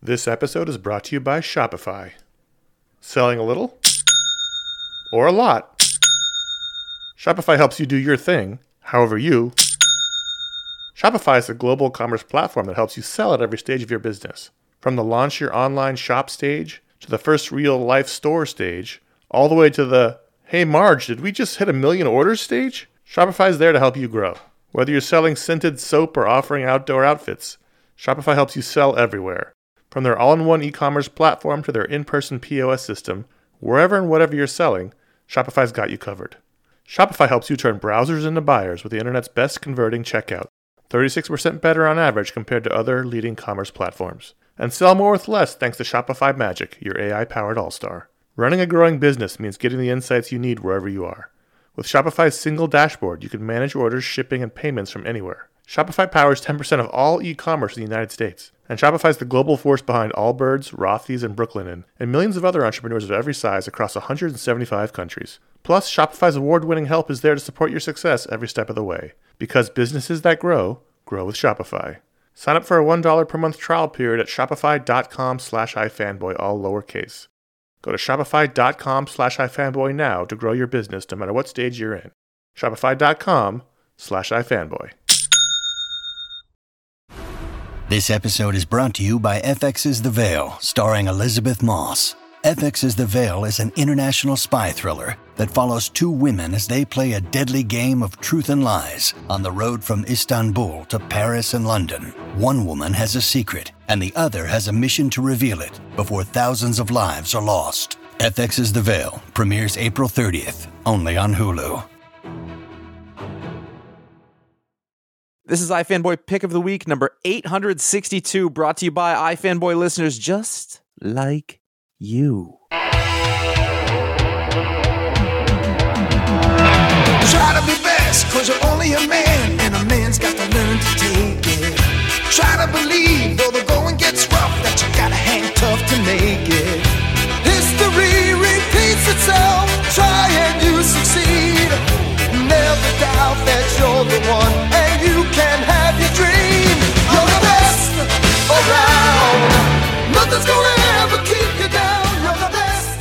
This episode is brought to you by Shopify. Selling a little or a lot? Shopify helps you do your thing, however you. Shopify is a global commerce platform that helps you sell at every stage of your business. From the launch your online shop stage, to the first real life store stage, all the way to the, hey Marge, did we just hit 1 million orders stage? Shopify is there to help you grow. Whether you're selling scented soap or offering outdoor outfits, Shopify helps you sell everywhere. From their all-in-one e-commerce platform to their in-person POS system, wherever and whatever you're selling, Shopify's got you covered. Shopify helps you turn browsers into buyers with the internet's best converting checkout, 36% better on average compared to other leading commerce platforms. And sell more with less thanks to Shopify Magic, your AI-powered all-star. Running a growing business means getting the insights you need wherever you are. With Shopify's single dashboard, you can manage orders, shipping, and payments from anywhere. Shopify powers 10% of all e-commerce in the United States. And Shopify's the global force behind Allbirds, Rothy's, and Brooklinen, and millions of other entrepreneurs of every size across 175 countries. Plus, Shopify's award-winning help is there to support your success every step of the way. Because businesses that grow, grow with Shopify. Sign up for a $1 per month trial period at shopify.com/ifanboy, all lowercase. Go to shopify.com/ifanboy now to grow your business no matter what stage you're in. Shopify.com/ifanboy. This episode is brought to you by FX's The Veil, starring Elizabeth Moss. FX's The Veil is an international spy thriller that follows two women as they play a deadly game of truth and lies on the road from Istanbul to Paris and London. One woman has a secret, and the other has a mission to reveal it before thousands of lives are lost. FX's The Veil premieres April 30th, only on Hulu. This is iFanboy Pick of the Week, number 862, brought to you by iFanboy listeners just like you. Try to be best, cause you're only a man, and a man's got to learn to take it. Try to believe, though the going gets rough, that you gotta hang tough to make it. History repeats itself, try and you succeed. Never doubt that you're the one, and you can have your dream. You're the best around. Nothing's gonna ever keep you down. You're the best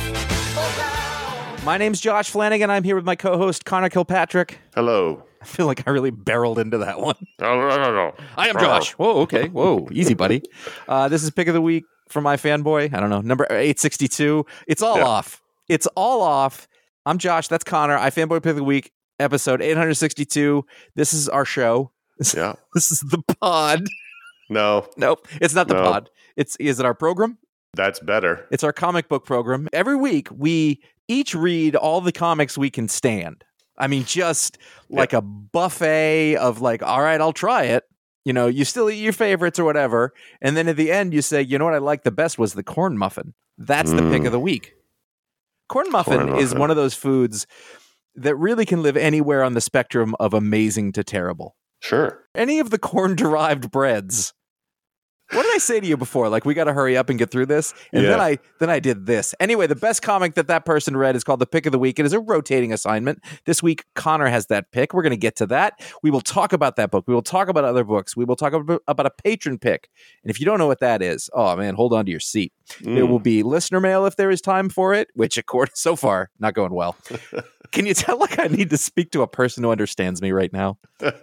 around. My name's Josh Flanagan. I'm here with my co-host, Connor Kilpatrick. Hello. I feel like I really barreled into that one. No. I am Josh. Whoa, okay. Whoa, easy, buddy. This is Pick of the Week from iFanboy. I don't know, number 862. It's all off. It's all off. I'm Josh. That's Connor. iFanboy Pick of the Week. Episode 862. This is our show. Yeah. This is the pod. No. Nope. It's not the pod. Is it our program? That's better. It's our comic book program. Every week, we each read all the comics we can stand. I mean, just like a buffet of like, all right, I'll try it. You know, you still eat your favorites or whatever. And then at the end, you say, you know what I liked the best was the corn muffin. That's the pick of the week. Corn muffin is one of those foods that really can live anywhere on the spectrum of amazing to terrible. Sure. Any of the corn-derived breads. What did I say to you before? Like, we got to hurry up and get through this? And then I did this. Anyway, the best comic that person read is called The Pick of the Week. It is a rotating assignment. This week, Connor has that pick. We're going to get to that. We will talk about that book. We will talk about other books. We will talk about a patron pick. And if you don't know what that is, oh, man, hold on to your seat. There will be listener mail if there is time for it, which, according so far, not going well. Can you tell like I need to speak to a person who understands me right now?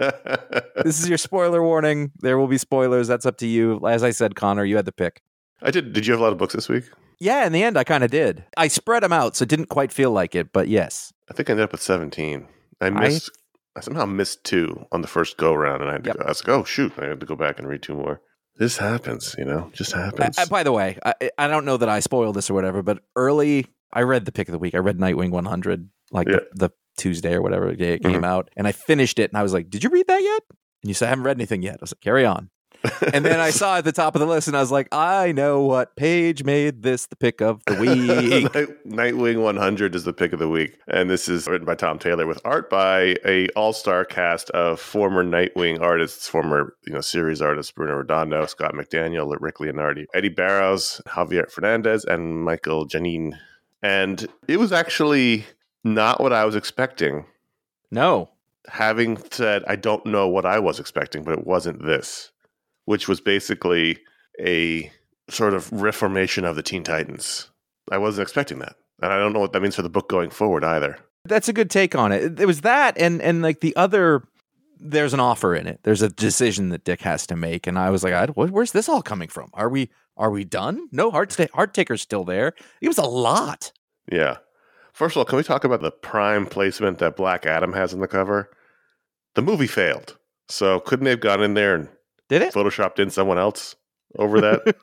This is your spoiler warning. There will be spoilers. That's up to you. As I said, Connor, you had the pick. I did. Did you have a lot of books this week? Yeah, in the end, I kind of did. I spread them out, so it didn't quite feel like it, but yes. I think I ended up with 17. I somehow missed 2 on the first go-round, and I was like, oh, shoot, I had to go back and read 2 more. This happens, just happens. By the way, I don't know that I spoiled this or whatever, but early, I read the pick of the week. I read Nightwing 100, the Tuesday or whatever day it came out, and I finished it, and I was like, did you read that yet? And you said, I haven't read anything yet. I was like, carry on. And then I saw at the top of the list, and I was like, I know what page made this the pick of the week. Nightwing 100 is the pick of the week. And this is written by Tom Taylor with art by a all-star cast of former Nightwing artists, former series artists, Bruno Redondo, Scott McDaniel, Rick Leonardi, Eddie Barrows, Javier Fernandez, and Michael Janin. And it was actually not what I was expecting. No. Having said, I don't know what I was expecting, but it wasn't this, which was basically a sort of reformation of the Teen Titans. I wasn't expecting that. And I don't know what that means for the book going forward either. That's a good take on it. It was that and like the other, there's an offer in it. There's a decision that Dick has to make. And I was like, where's this all coming from? Are we done? No, Hearttaker's still there. It was a lot. Yeah. First of all, can we talk about the prime placement that Black Adam has in the cover? The movie failed. So couldn't they have gone in there and Did it? photoshopped in someone else over that?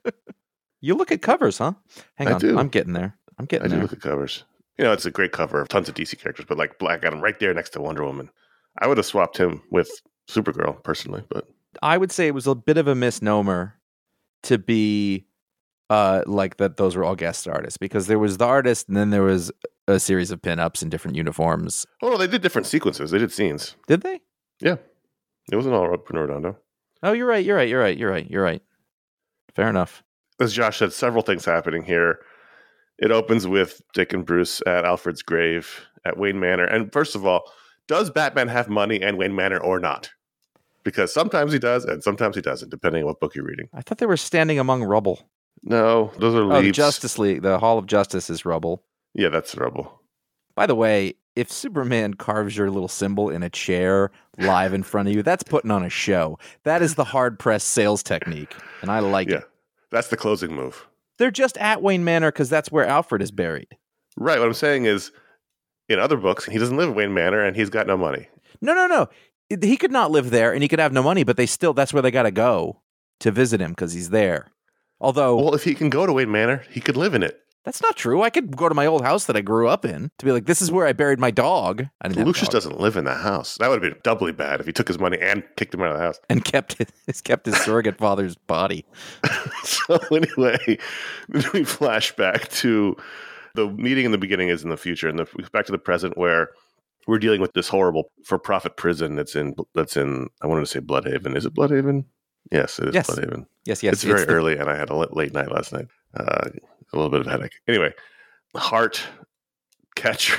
You look at covers, huh? Hang on. do. I'm getting there. I do look at covers. You know, it's a great cover of tons of DC characters, but like Black Adam right there next to Wonder Woman. I would have swapped him with Supergirl personally, but I would say it was a bit of a misnomer to be like that those were all guest artists, because there was the artist and then there was a series of pinups in different uniforms. oh no, they did different sequences. They did scenes. Did they? Yeah. It wasn't all Bruno Redondo. Oh, you're right. Fair enough. As Josh said, several things happening here. It opens with Dick and Bruce at Alfred's grave at Wayne Manor. And first of all, does Batman have money and Wayne Manor or not? Because sometimes he does and sometimes he doesn't, depending on what book you're reading. I thought they were standing among rubble. No, those are Oh, the leaves. Justice League. The Hall of Justice is rubble. Yeah, that's rubble. By the way, if Superman carves your little symbol in a chair live in front of you, that's putting on a show. That is the hard-pressed sales technique, and I like Yeah, it. that's the closing move. They're just at Wayne Manor because that's where Alfred is buried. Right, what I'm saying is, in other books, he doesn't live at Wayne Manor and he's got no money. No. He could not live there, and he could have no money, but that's where they got to go to visit him because he's there. Although, Well, if he can go to Wayne Manor, he could live in it. that's not true. I could go to my old house that I grew up in to be like, this is where I buried my dog. I didn't have a Lucius dog. doesn't live in the house. That would have been doubly bad if he took his money and kicked him out of the house. And kept his surrogate father's body. So anyway, then we flash back to the meeting in the beginning is in the future, and back to the present where we're dealing with this horrible for-profit prison that's in I wanted to say Bloodhaven. Is it Bloodhaven? Yes, it is Yes. Bloodhaven. Yes. It's very early, and I had a late night last night. A little bit of a headache. Anyway, Heart Catcher.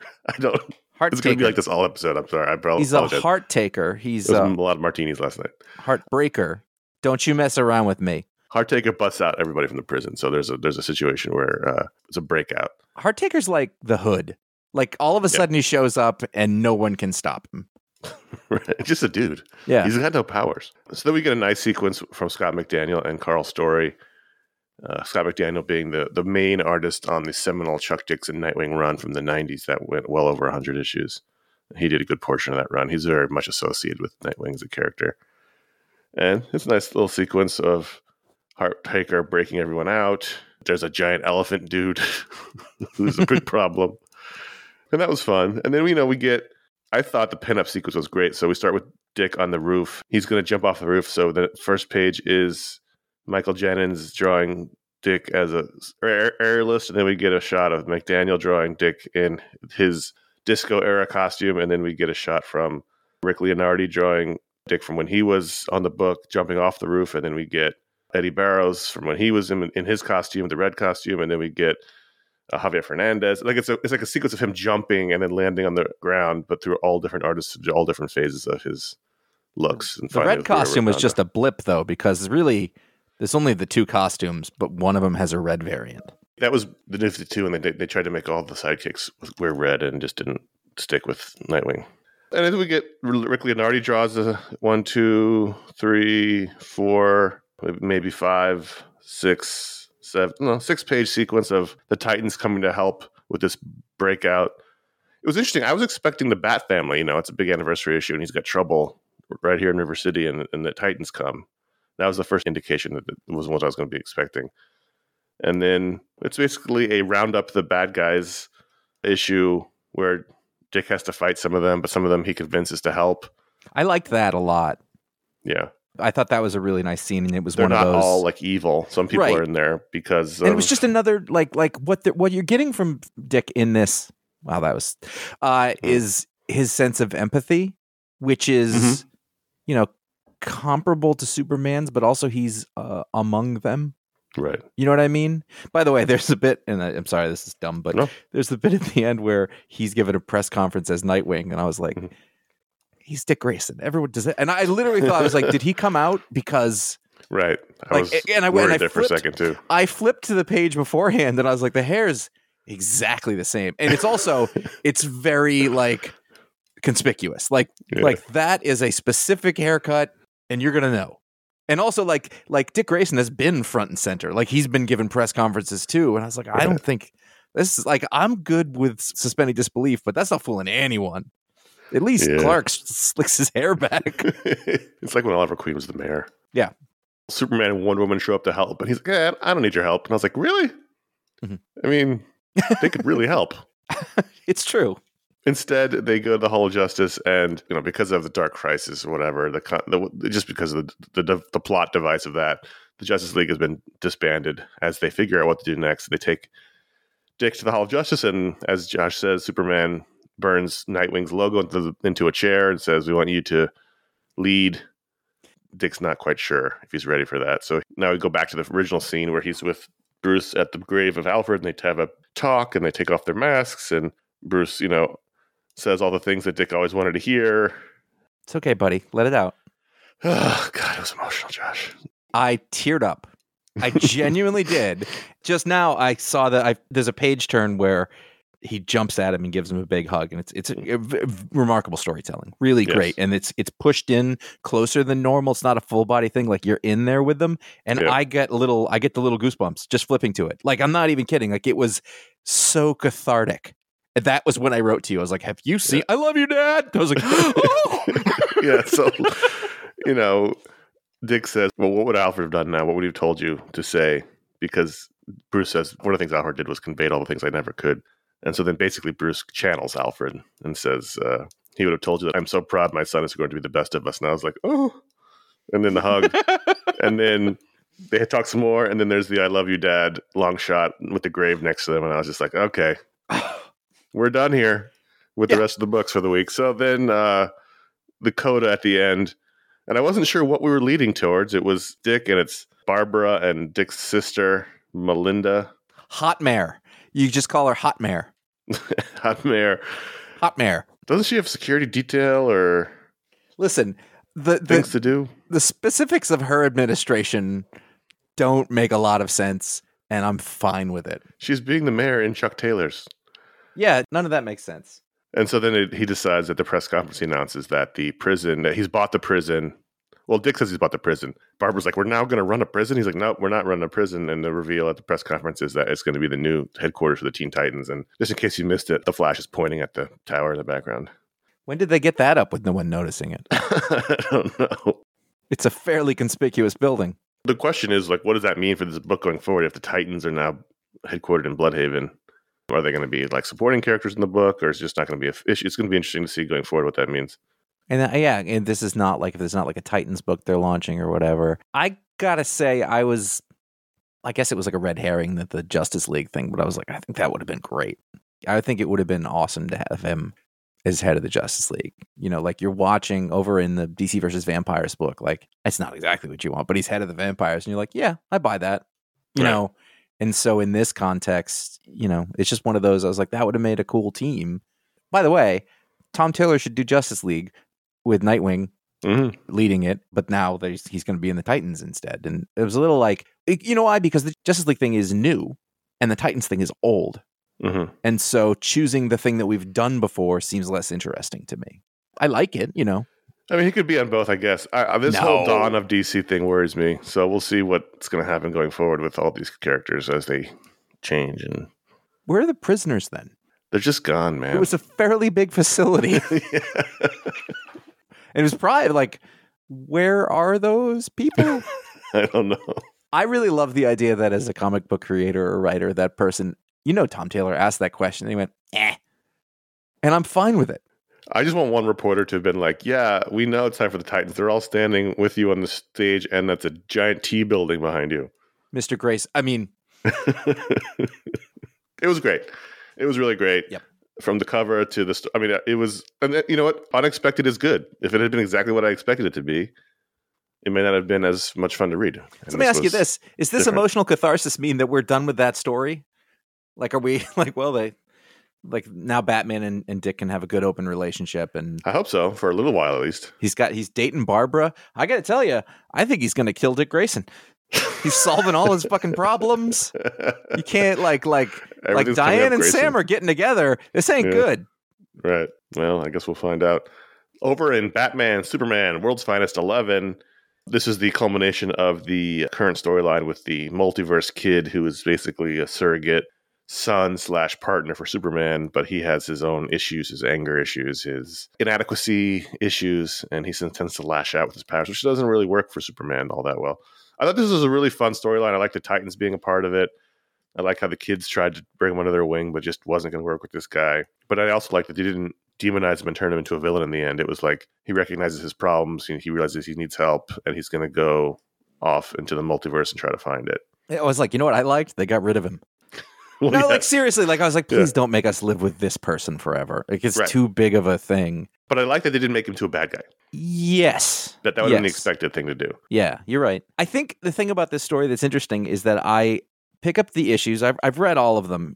Heart It's going to be like this all episode. I'm sorry. He's a apologize. heart taker. He's There a was a lot of martinis last night. heartbreaker. Don't you mess around with me. Heart Taker busts out everybody from the prison. So there's a situation where it's a breakout. Heart taker's like the Hood. Like all of a sudden he shows up and no one can stop him. Right? Just a dude. Yeah. He's got no powers. So then we get a nice sequence from Scott McDaniel and Carl Story. Scott McDaniel being the main artist on the seminal Chuck Dixon Nightwing run from the 90s that went well over 100 issues. He did a good portion of that run. He's very much associated with Nightwing as a character. And it's a nice little sequence of Heart Taker breaking everyone out. There's a giant elephant dude who's a big problem. And that was fun. And then I thought the pinup sequence was great. So we start with Dick on the roof. He's going to jump off the roof. So the first page is Michael Jennings drawing Dick as a airless. And then we get a shot of McDaniel drawing Dick in his disco era costume. And then we get a shot from Rick Leonardi drawing Dick from when he was on the book jumping off the roof. And then we get Eddie Barrows from when he was in his costume, the red costume. And then we get Javier Fernandez. Like it's like a sequence of him jumping and then landing on the ground, but through all different artists, all different phases of his looks. And The red costume was just a blip though, because really there's only the two costumes, but one of them has a red variant. That was the New 52, and they tried to make all the sidekicks wear red and just didn't stick with Nightwing. And then we get Rick Leonardi draws 1, 2, 3, 4, maybe 5, 6, 6-page sequence of the Titans coming to help with this breakout. It was interesting. I was expecting the Bat Family. It's a big anniversary issue, and he's got trouble right here in River City, and the Titans come. That was the first indication that it wasn't what I was going to be expecting. And then it's basically a round up the bad guys issue where Dick has to fight some of them, but some of them he convinces to help. I liked that a lot. Yeah. I thought that was a really nice scene, and it was They're one of not those. all like evil. Some people Right. are in there because And it was just another like what you're getting from Dick in this. Wow, that was is his sense of empathy, which is comparable to Superman's, but also he's among them. right. You know what I mean? By the way, there's a bit, and I'm sorry, this is dumb, but No. there's the bit at the end where he's given a press conference as Nightwing, and I was like, he's Dick Grayson. Everyone does it, and I literally thought, I was like, did he come out because Right. I was worried there for a second too. I flipped to the page beforehand and I was like, the hair's exactly the same. And it's also, it's very like conspicuous. Like that is a specific haircut and you're going to know. And also like Dick Grayson has been front and center. Like he's been given press conferences too. And I was like, I don't think this is like, I'm good with suspending disbelief, but that's not fooling anyone. At least Clark slicks his hair back. It's like when Oliver Queen was the mayor. Yeah. Superman and Wonder Woman show up to help. And he's like, I don't need your help. And I was like, really? Mm-hmm. I mean, they could really help. It's true. Instead, they go to the Hall of Justice, and because of the Dark Crisis or whatever, just because of the plot device of that, the Justice League has been disbanded. As they figure out what to do next, they take Dick to the Hall of Justice, and as Josh says, Superman burns Nightwing's logo into a chair and says, "We want you to lead." Dick's not quite sure if he's ready for that, so now we go back to the original scene where he's with Bruce at the grave of Alfred, and they have a talk, and they take off their masks, and Bruce, says all the things that Dick always wanted to hear. It's okay, buddy. Let it out. Oh, God, it was emotional, Josh. I teared up. I genuinely did. Just now, I saw that there's a page turn where he jumps at him and gives him a big hug, and it's a remarkable storytelling. Really great, and it's pushed in closer than normal. It's not a full body thing; like you're in there with them, and I get the little goosebumps just flipping to it. Like I'm not even kidding. Like it was so cathartic. And that was when I wrote to you. I was like, have you seen I Love You, Dad? I was like, oh! Yeah, so, Dick says, well, what would Alfred have done now? What would he have told you to say? Because Bruce says, one of the things Alfred did was convey all the things I never could. And so then basically Bruce channels Alfred and says, he would have told you that I'm so proud my son is going to be the best of us. And I was like, oh. And then the hug. And then they talk some more. And then there's the I Love You, Dad long shot with the grave next to them. And I was just like, okay. We're done here with the rest of the books for the week. So then the coda at the end, and I wasn't sure what we were leading towards. It was Dick, and it's Barbara and Dick's sister, Melinda. Hot Mare. You just call her Hot Mare. Hot Mare. Hot Mare. Doesn't she have security detail or listen? Things to do? The specifics of her administration don't make a lot of sense, and I'm fine with it. She's being the mayor in Chuck Taylor's. Yeah, none of that makes sense. And so then he decides at the press conference, he announces that the prison, that he's bought the prison. Well, Dick says he's bought the prison. Barbara's like, we're now going to run a prison? He's like, no, we're not running a prison. And the reveal at the press conference is that it's going to be the new headquarters for the Teen Titans. And just in case you missed it, the Flash is pointing at the tower in the background. When did they get that up with no one noticing it? I don't know. It's a fairly conspicuous building. The question is, like, what does that mean for this book going forward if the Titans are now headquartered in Bloodhaven? Are they going to be like supporting characters in the book, or is it just not going to be an issue? It's going to be interesting to see going forward what that means. And and this is not like, if there's not like a Titans book they're launching or whatever. I gotta say, I guess it was like a red herring that the Justice League thing, but I was like, I think that would have been great. I think it would have been awesome to have him as head of the Justice League. Like you're watching over in the DC versus Vampires book, like it's not exactly what you want, but he's head of the vampires, and you're like, yeah, I buy that. You know. And so in this context, it's just one of those, I was like, that would have made a cool team. By the way, Tom Taylor should do Justice League with Nightwing leading it, but now he's going to be in the Titans instead. And it was a little like, you know why? Because the Justice League thing is new and the Titans thing is old. Mm-hmm. And so choosing the thing that we've done before seems less interesting to me. I like it, I mean, he could be on both, I guess. This whole Dawn of DC thing worries me. So we'll see what's going to happen going forward with all these characters as they change. And where are the prisoners then? They're just gone, man. It was a fairly big facility. It was probably like, where are those people? I don't know. I really love the idea that as a comic book creator or writer, that person, Tom Taylor asked that question and he went, eh. And I'm fine with it. I just want one reporter to have been like, yeah, we know it's time for the Titans. They're all standing with you on the stage, and that's a giant T building behind you. Mr. Grace, I mean. It was great. It was really great. Yep. From the cover to the... I mean, it was... And you know what? Unexpected is good. If it had been exactly what I expected it to be, it may not have been as much fun to read. And let me ask you this. Is this different. Emotional catharsis mean that we're done with that story? Like, are we like, well, Like now Batman and Dick can have a good open relationship, and I hope so, for a little while at least. he's dating Barbara. I got to tell you, I think he's going to kill Dick Grayson. He's solving all his fucking problems. You can't like Everything's coming Diane up, and Grayson. Sam are getting together. This ain't good. Right. Well, I guess we'll find out. Over in Batman, Superman, World's Finest 11, this is the culmination of the current storyline with the multiverse kid who is basically a surrogate son/partner for Superman, but he has his own issues, his anger issues, his inadequacy issues, and he tends to lash out with his powers, which doesn't really work for Superman all that well. I thought this was a really fun storyline. I like the Titans being a part of it. I like how the kids tried to bring him under their wing, but just wasn't going to work with this guy. But I also like that they didn't demonize him and turn him into a villain in the end. It was like he recognizes his problems, he realizes he needs help, and he's going to go off into the multiverse and try to find it. I was like, you know what I liked? They got rid of him. Well, No, yeah. like seriously, like I was like, please don't make us live with this person forever. Like it's too big of a thing. But I like that they didn't make him to a bad guy. Yes. That would have been the expected thing to do. Yeah, you're right. I think the thing about this story that's interesting is that I pick up the issues. I've read all of them.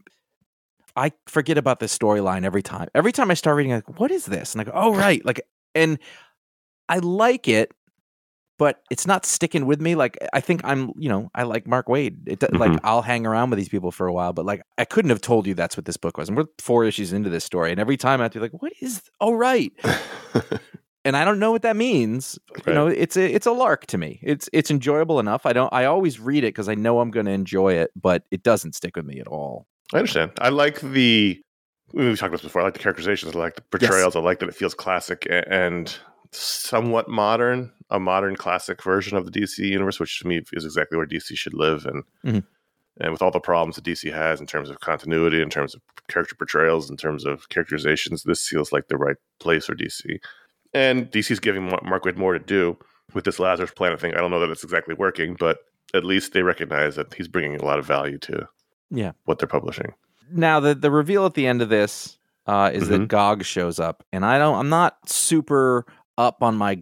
I forget about this storyline every time. Every time I start reading, I'm like, what is this? And I go, oh, right. Like, and I like it, but it's not sticking with me. Like, I think I like Mark Waid. Like, I'll hang around with these people for a while, but like, I couldn't have told you that's what this book was. And we're 4 issues into this story. And every time I have to be like, what is, oh, right. And I don't know what that means. Right. You know, it's a lark to me. It's enjoyable enough. I always read it because I know I'm going to enjoy it, but it doesn't stick with me at all. I understand. I like we've talked about this before. I like the characterizations. I like the portrayals. Yes. I like that it feels classic and somewhat modern, a modern classic version of the DC universe, which to me is exactly where DC should live. And and with all the problems that DC has in terms of continuity, in terms of character portrayals, in terms of characterizations, this feels like the right place for DC. And DC's giving Mark Waid more to do with this Lazarus Planet thing. I don't know that it's exactly working, but at least they recognize that he's bringing a lot of value to what they're publishing. Now, the reveal at the end of this is that Gog shows up, and I'm not super up on my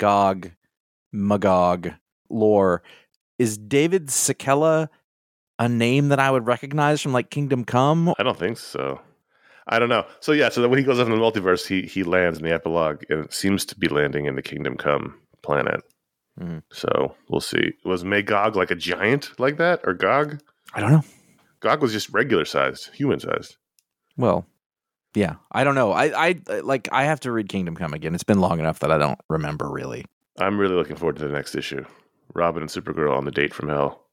Magog lore. Is David Sekela a name that I would recognize from like Kingdom Come? I don't think so. I don't know. So when he goes up in the multiverse, he lands in the epilogue, and it seems to be landing in the Kingdom Come planet. So we'll see. Was Magog like a giant like that, or Gog? I don't know. Gog was just regular sized, human sized. Well, yeah, I don't know. I have to read Kingdom Come again. It's been long enough that I don't remember really. I'm really looking forward to the next issue. Robin and Supergirl on the date from hell.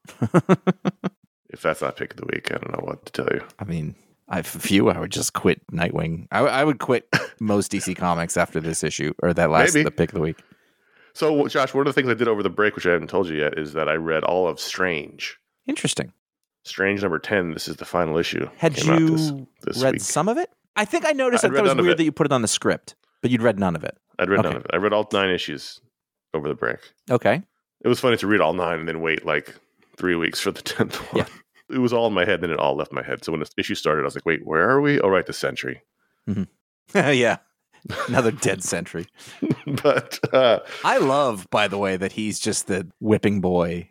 If that's not pick of the week, I don't know what to tell you. I mean, I would just quit Nightwing. I would quit most DC Comics after this issue or that last the pick of the week. So, Josh, one of the things I did over the break, which I haven't told you yet, is that I read all of Strange. Interesting. Strange number 10. This is the final issue. Had you read some of it? I think I noticed. I thought it was weird that you put it on the script, but you'd read none of it. I'd read none of it. I read all 9 issues over the break. Okay. It was funny to read all 9 and then wait like 3 weeks for the 10th one. Yeah. It was all in my head, then it all left my head. So when the issue started, I was like, wait, where are we? Oh, right, the Sentry. Yeah. Another dead Sentry. But I love, by the way, that he's just the whipping boy.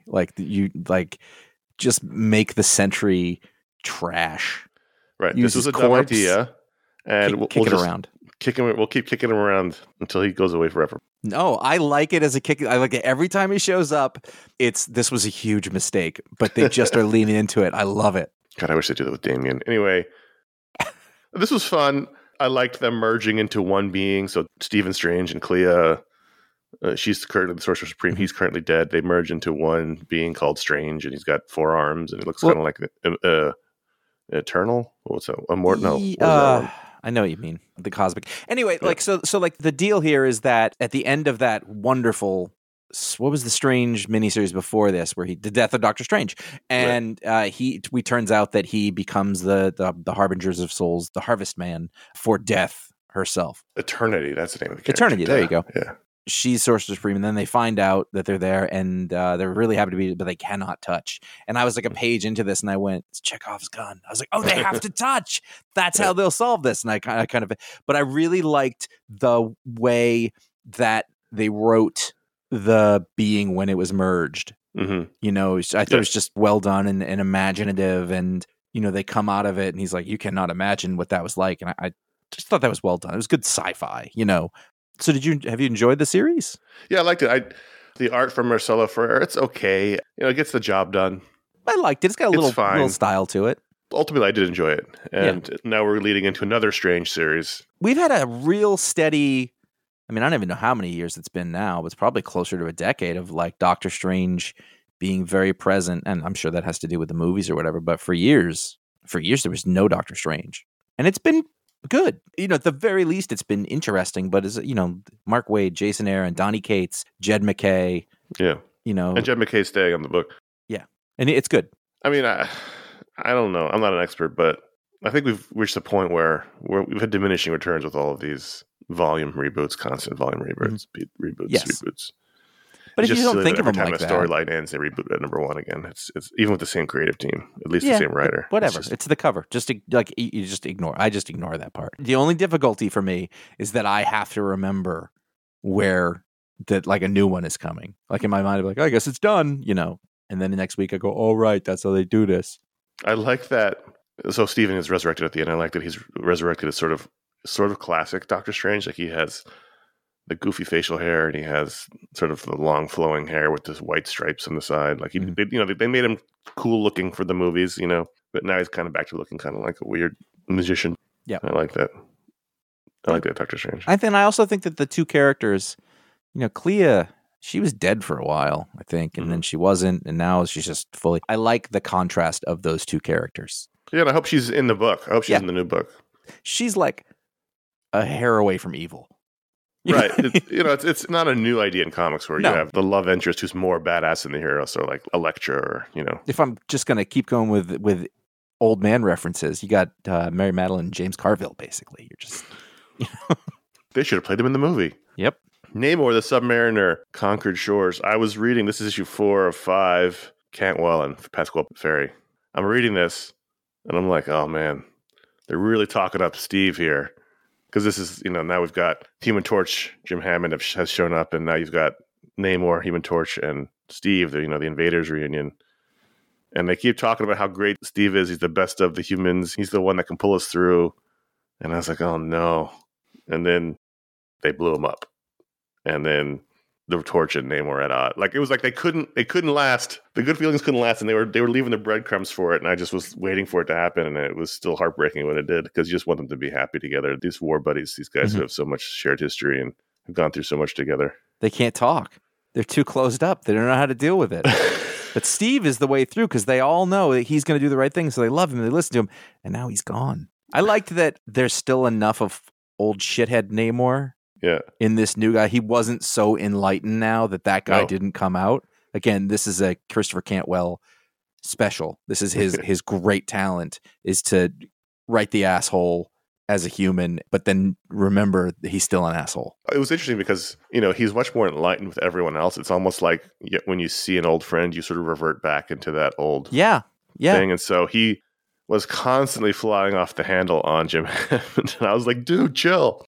Just make the Sentry trash. Right. This was a dumb idea. And we'll kick it around. We'll keep kicking him around until he goes away forever. No, I like it as a kick. I like it every time he shows up. This was a huge mistake, but they just are leaning into it. I love it. God, I wish they'd do that with Damian. Anyway, this was fun. I liked them merging into one being. So Stephen Strange and Clea, she's currently the Sorcerer Supreme. He's currently dead. They merge into one being called Strange, and he's got 4 arms, and he looks kind of like Eternal. What's that? Immortal? No. I know what you mean. The cosmic. Anyway, so the deal here is that at the end of that wonderful, what was the Strange miniseries before this, where the death of Doctor Strange, and we turns out that he becomes the Harbingers of Souls, the Harvest Man for Death herself. Eternity. That's the name of the character. Eternity. There you go. Yeah. She's Sorcerer Supreme, and then they find out that they're there, and they're really happy to be, but they cannot touch. And I was like a page into this, and I went, it's Chekhov's gun. I was like, oh, they have to touch. That's how they'll solve this. And I kind of, but I really liked the way that they wrote the being when it was merged. You know, I thought it was just well done and imaginative, and they come out of it and he's like, you cannot imagine what that was like. And I just thought that was well done. It was good sci-fi, So have you enjoyed the series? Yeah, I liked it. The art from Marcelo Ferrer, it's okay. It gets the job done. I liked it. It's got a little style to it. Ultimately, I did enjoy it. And now we're leading into another Strange series. We've had a real steady, I don't even know how many years it's been now, but it's probably closer to a decade of like Doctor Strange being very present. And I'm sure that has to do with the movies or whatever. But for years there was no Doctor Strange. And it's been good. At the very least, it's been interesting. But Mark Waid, Jason Aaron, Donny Cates, Jed MacKay. Yeah. And Jed MacKay's staying on the book. Yeah. And it's good. I don't know. I'm not an expert, but I think we've reached a point where we've had diminishing returns with all of these volume reboots, constant volume reboots, reboots. But if you don't think of them like that, every time a storyline ends, they reboot at number one again. It's even with the same creative team, at least the same writer. Whatever. It's the cover. Just you just ignore. I just ignore that part. The only difficulty for me is that I have to remember where that like a new one is coming. Like in my mind, I'm like, I guess it's done. And then the next week I go, oh right, that's how they do this. I like that. So Stephen is resurrected at the end. I like that he's resurrected as sort of classic Doctor Strange. Like he has the goofy facial hair and he has sort of the long flowing hair with this white stripes on the side. Like they made him cool looking for the movies, but now he's kind of back to looking kind of like a weird magician. Yeah, I like that. I like that Doctor Strange. I also think that the two characters, Clea, she was dead for a while, I think, and then she wasn't, and now she's just fully. I like the contrast of those two characters. Yeah, and I hope she's in the book. I hope she's in the new book. She's like a hair away from evil. Right. It's not a new idea in comics where you have the love interest who's more badass than the hero. So like Elektra or, If I'm just going to keep going with old man references, you got Mary Madeline and James Carville, basically. You're just, They should have played them in the movie. Yep. Namor, the Submariner, Conquered Shores. I was reading, this is issue 4 of 5, Cantwell and Pasquale Ferry. I'm reading this, and I'm like, oh man, they're really talking up Steve here. Because this is, now we've got Human Torch, Jim Hammond has shown up, and now you've got Namor, Human Torch, and Steve, the Invaders reunion. And they keep talking about how great Steve is. He's the best of the humans. He's the one that can pull us through. And I was like, oh no. And then they blew him up. And then the Torch and Namor at odds. Like it was like they couldn't last. The good feelings couldn't last, and they were leaving the breadcrumbs for it. And I just was waiting for it to happen, and it was still heartbreaking when it did because you just want them to be happy together. These war buddies, these guys who have so much shared history and have gone through so much together. They can't talk. They're too closed up. They don't know how to deal with it. But Steve is the way through because they all know that he's going to do the right thing, so they love him and they listen to him. And now he's gone. I liked that there's still enough of old shithead Namor. Yeah. In this new guy, he wasn't so enlightened now that guy didn't come out. Again, this is a Christopher Cantwell special. This is his great talent is to write the asshole as a human, but then remember that he's still an asshole. It was interesting because, he's much more enlightened with everyone else. It's almost like when you see an old friend, you sort of revert back into that old thing. And so he was constantly flying off the handle on Jim Hammond. And I was like, dude, chill.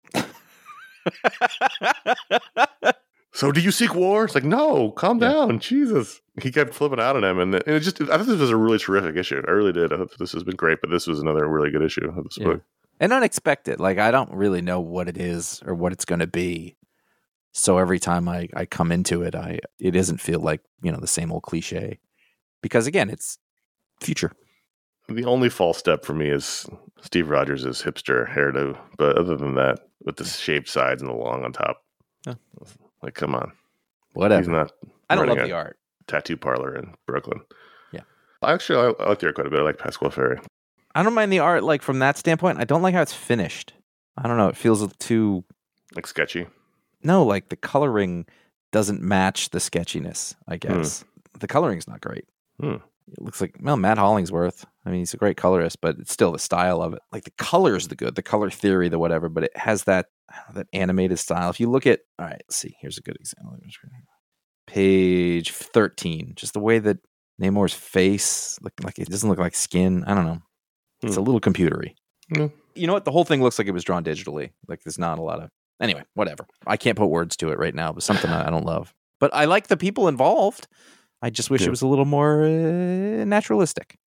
So do you seek war? It's like, no, calm down. Jesus. He kept flipping out on him. And I thought this was a really terrific issue. I really did. I thought this has been great, but this was another really good issue of this book. And unexpected. Like, I don't really know what it is or what it's going to be. So every time I come into it, it doesn't feel like, the same old cliche. Because again, it's future. The only false step for me is Steve Rogers' hipster hairdo. But other than that, with the shaved sides and the long on top, like, come on. Whatever. He's not. I don't love the art. Tattoo parlor in Brooklyn. Yeah. I like the art quite a bit. I like Pasquale Ferry. I don't mind the art, like, from that standpoint. I don't like how it's finished. I don't know. It feels too... Like sketchy? No, like, the coloring doesn't match the sketchiness, I guess. The coloring's not great. It looks like, Matt Hollingsworth. I mean, he's a great colorist, but it's still the style of it. Like, the color's the good, the color theory, the whatever, but it has that animated style. If you look at... All right, let's see. Here's a good example. Page 13. Just the way that Namor's face, like it doesn't look like skin. I don't know. It's a little computery. You know what? The whole thing looks like it was drawn digitally. Like, there's not a lot of... Anyway, whatever. I can't put words to it right now, but something I don't love. But I like the people involved. I just wish it was a little more naturalistic,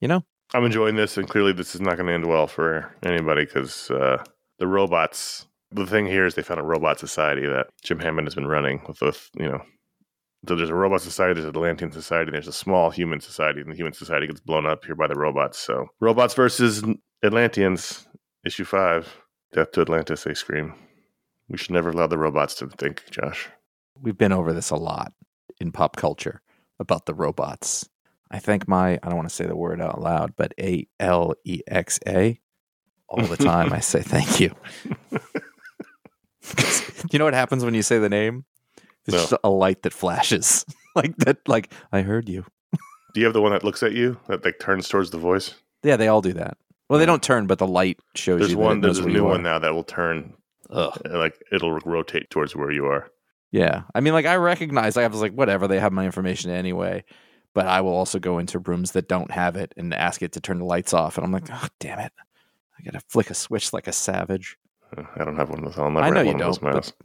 I'm enjoying this, and clearly this is not going to end well for anybody because the robots. The thing here is they found a robot society that Jim Hammond has been running with, So there's a robot society, there's an Atlantean society, there's a small human society, and the human society gets blown up here by the robots. So robots versus Atlanteans, issue 5. Death to Atlantis, they scream. We should never allow the robots to think, Josh. We've been over this a lot in pop culture about the robots. I think I don't want to say the word out loud, but Alexa, all the time I say thank you. You know what happens when you say the name? There's just a light that flashes. like that. Like, I heard you. Do you have the one that looks at you, that like turns towards the voice? Yeah, they all do that. Well, they don't turn, but the light shows There's you. There's a new one now that will turn. Like it'll rotate towards where you are. Yeah. I mean, like I recognize, I was like, whatever, they have my information anyway. But I will also go into rooms that don't have it and ask it to turn the lights off. And I'm like, oh, damn it. I got to flick a switch like a savage. I don't have one of those. I'll never I know have you one of don't. those.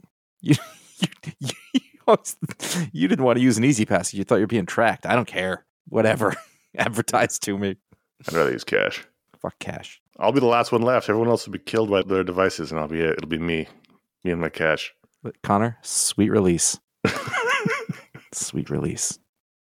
You didn't want to use an easy pass. You thought you were being tracked. I don't care. Whatever. Advertise to me. I'd rather use cash. Fuck cash. I'll be the last one left. Everyone else will be killed by their devices, and it'll be me and my cash. But Connor, sweet release. Sweet release.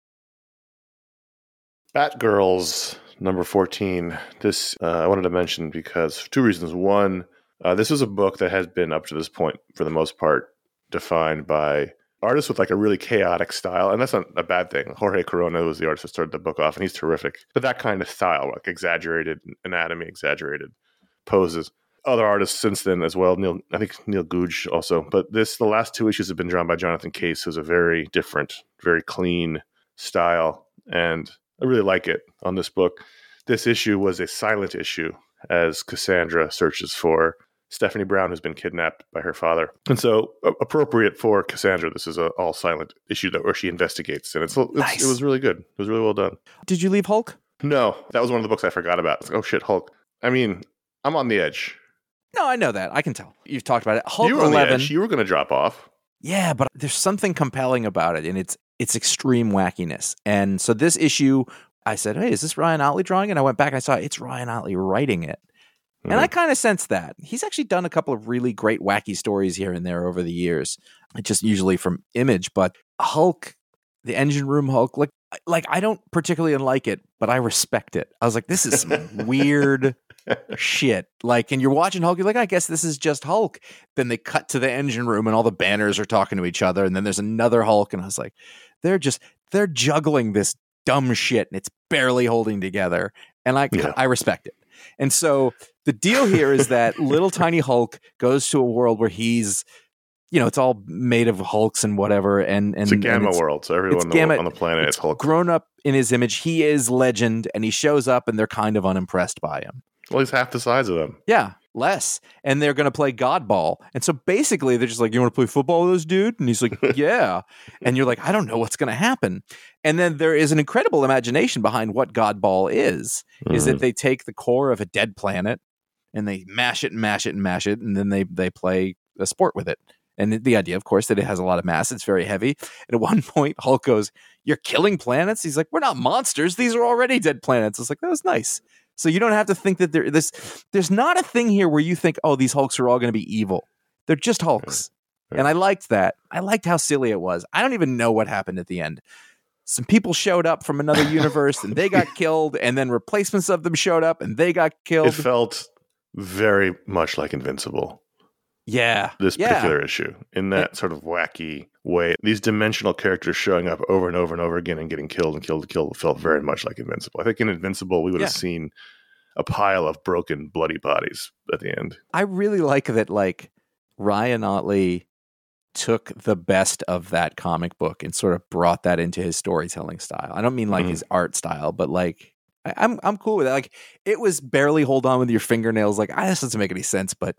Batgirls, number 14. This I wanted to mention because for 2 reasons. One, this is a book that has been, up to this point, for the most part, defined by artists with like a really chaotic style. And that's not a bad thing. Jorge Corona was the artist that started the book off, and he's terrific. But that kind of style, like exaggerated anatomy, exaggerated poses. Other artists since then as well. I think Neil Googe also. But the last 2 issues have been drawn by Jonathan Case, who's a very different, very clean style. And I really like it on this book. This issue was a silent issue as Cassandra searches for Stephanie Brown, who's been kidnapped by her father. And so appropriate for Cassandra, this is an all silent issue where she investigates. And Nice. It was really good. It was really well done. Did you leave Hulk? No, that was one of the books I forgot about. It's like, oh shit, Hulk. I mean, I'm on the edge. No, I know that. I can tell. You've talked about it. Hulk You were on 11. the edge. You were going to drop off. Yeah, but there's something compelling about it, and it's extreme wackiness. And so this issue, I said, hey, is this Ryan Otley drawing it? And I went back and I saw it's Ryan Otley writing it. And I kind of sense that. He's actually done a couple of really great wacky stories here and there over the years, just usually from Image. But Hulk, the Engine Room Hulk, like I don't particularly like it, but I respect it. I was like, this is some weird shit. Like, and you're watching Hulk, you're like, I guess this is just Hulk. Then they cut to the engine room and all the banners are talking to each other. And then there's another Hulk. And I was like, they're juggling this dumb shit and it's barely holding together. And I respect it. And so the deal here is that little tiny Hulk goes to a world where he's, it's all made of Hulks and whatever. And it's a gamma world. So everyone on the planet is Hulk. Grown up in his image. He is legend and he shows up and they're kind of unimpressed by him. Well, he's half the size of them. Yeah, less. And they're going to play Godball. And so basically they're just like, you want to play football with us, dude? And he's like, yeah. And you're like, I don't know what's going to happen. And then there is an incredible imagination behind what Godball is that they take the core of a dead planet and they mash it and mash it and mash it. And then they play a sport with it. And the idea, of course, that it has a lot of mass. It's very heavy. And at one point, Hulk goes, you're killing planets? He's like, we're not monsters. These are already dead planets. It's like, that was nice. So you don't have to think that there's not a thing here where you think, oh, these Hulks are all going to be evil. They're just Hulks. Right. And I liked that. I liked how silly it was. I don't even know what happened at the end. Some people showed up from another universe and they got killed. And then replacements of them showed up and they got killed. It felt very much like Invincible. Yeah. This particular issue in that sort of wacky way. These dimensional characters showing up over and over and over again and getting killed and killed and killed felt very much like Invincible. I think in Invincible, we would have seen a pile of broken, bloody bodies at the end. I really like that, like, Ryan Otley took the best of that comic book and sort of brought that into his storytelling style. I don't mean like his art style, but like, I'm cool with that. Like, it was barely hold on with your fingernails. Like, this doesn't make any sense, but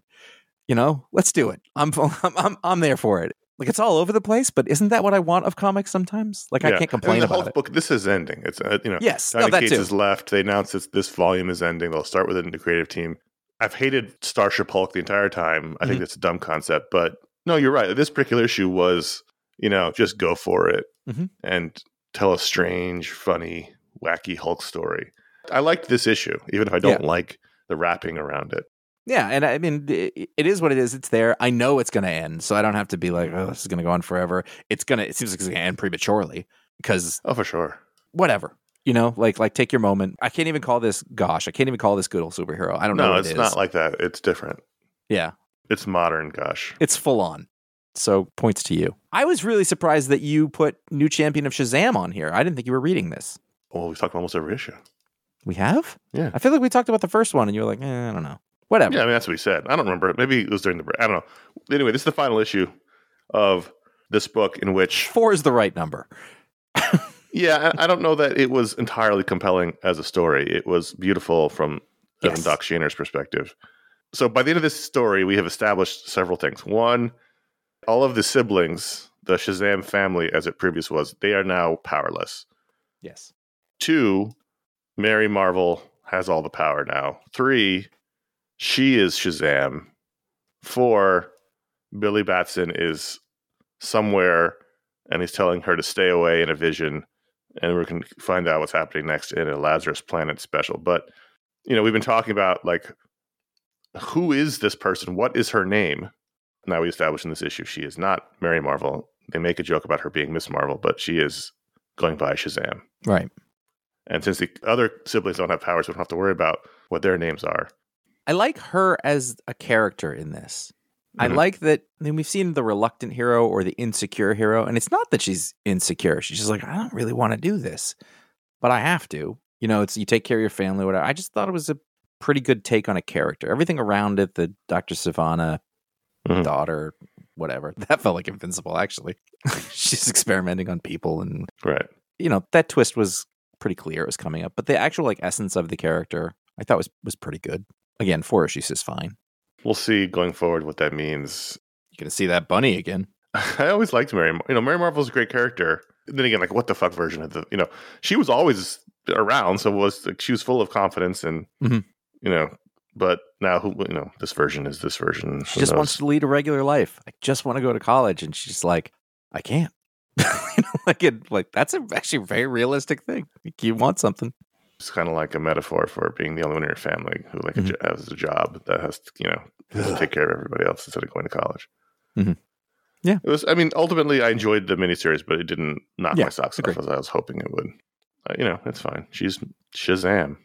let's do it. I'm there for it. Like, it's all over the place, but isn't that what I want of comics sometimes? Like, I can't complain about it. Book, this is ending. It's yes, Johnny that Cates too. is left. They announced this volume is ending. They'll start with it in the creative team. I've hated Starship Hulk the entire time. I think that's a dumb concept, but no, you're right. This particular issue was, just go for it and tell a strange, funny, wacky Hulk story. I liked this issue, even if I don't like the wrapping around it. Yeah, and I mean, it is what it is. It's there. I know it's going to end, so I don't have to be like, oh, this is going to go on forever. It seems like it's going to end prematurely because... Oh, for sure. Whatever. You know, like take your moment. I can't even call this, I can't even call this good old superhero. I don't know what it is. No, it's not like that. It's different. Yeah. It's modern, gosh. It's full on. So points to you. I was really surprised that you put New Champion of Shazam on here. I didn't think you were reading this. Well, we've talked about almost every issue. We have? Yeah. I feel like we talked about the first one and you were like, I don't know. Whatever. Yeah, I mean, that's what we said. I don't remember. Maybe it was during the break. I don't know. Anyway, this is the final issue of this book in which... 4 is the right number. Yeah, I don't know that it was entirely compelling as a story. It was beautiful from Doc Shaner's perspective. So by the end of this story, we have established several things. One, all of the siblings, the Shazam family as it previously was, they are now powerless. Yes. 2, Mary Marvel has all the power now. 3, she is Shazam. 4, Billy Batson is somewhere and he's telling her to stay away in a vision. And we're going to find out what's happening next in a Lazarus Planet special. But, you know, we've been talking about, like, who is this person? What is her name? Now we established in this issue she is not Mary Marvel. They make a joke about her being Miss Marvel, but she is going by Shazam. Right. And since the other siblings don't have powers, we don't have to worry about what their names are. I like her as a character in this. I like that. I mean, we've seen the reluctant hero or the insecure hero, and it's not that she's insecure. She's just like, I don't really want to do this, but I have to. You know, it's you take care of your family, whatever. I just thought it was a pretty good take on a character. Everything around it, the Dr. Sivana daughter, whatever, that felt like Invincible, actually. She's experimenting on people, and right. You know, that twist was pretty clear it was coming up, but the actual like essence of the character, I thought was pretty good. Again, 4 issues is fine. We'll see going forward what that means. You're going to see that bunny again. I always liked Mary. You know, Mary Marvel's a great character. And then again, like, what the fuck version of the, you know, she was always around. So she was full of confidence and, you know, but now, you know, this version is this version. She just wants to lead a regular life. I just want to go to college. And she's just like, I can't. You know, like that's actually a very realistic thing. You want something. It's kind of like a metaphor for being the only one in your family who like has a job that has to, you know, has to take care of everybody else instead of going to college. Yeah, it was. I mean, ultimately, I enjoyed the miniseries, but it didn't knock my socks off as I was hoping it would. You know, it's fine. She's Shazam.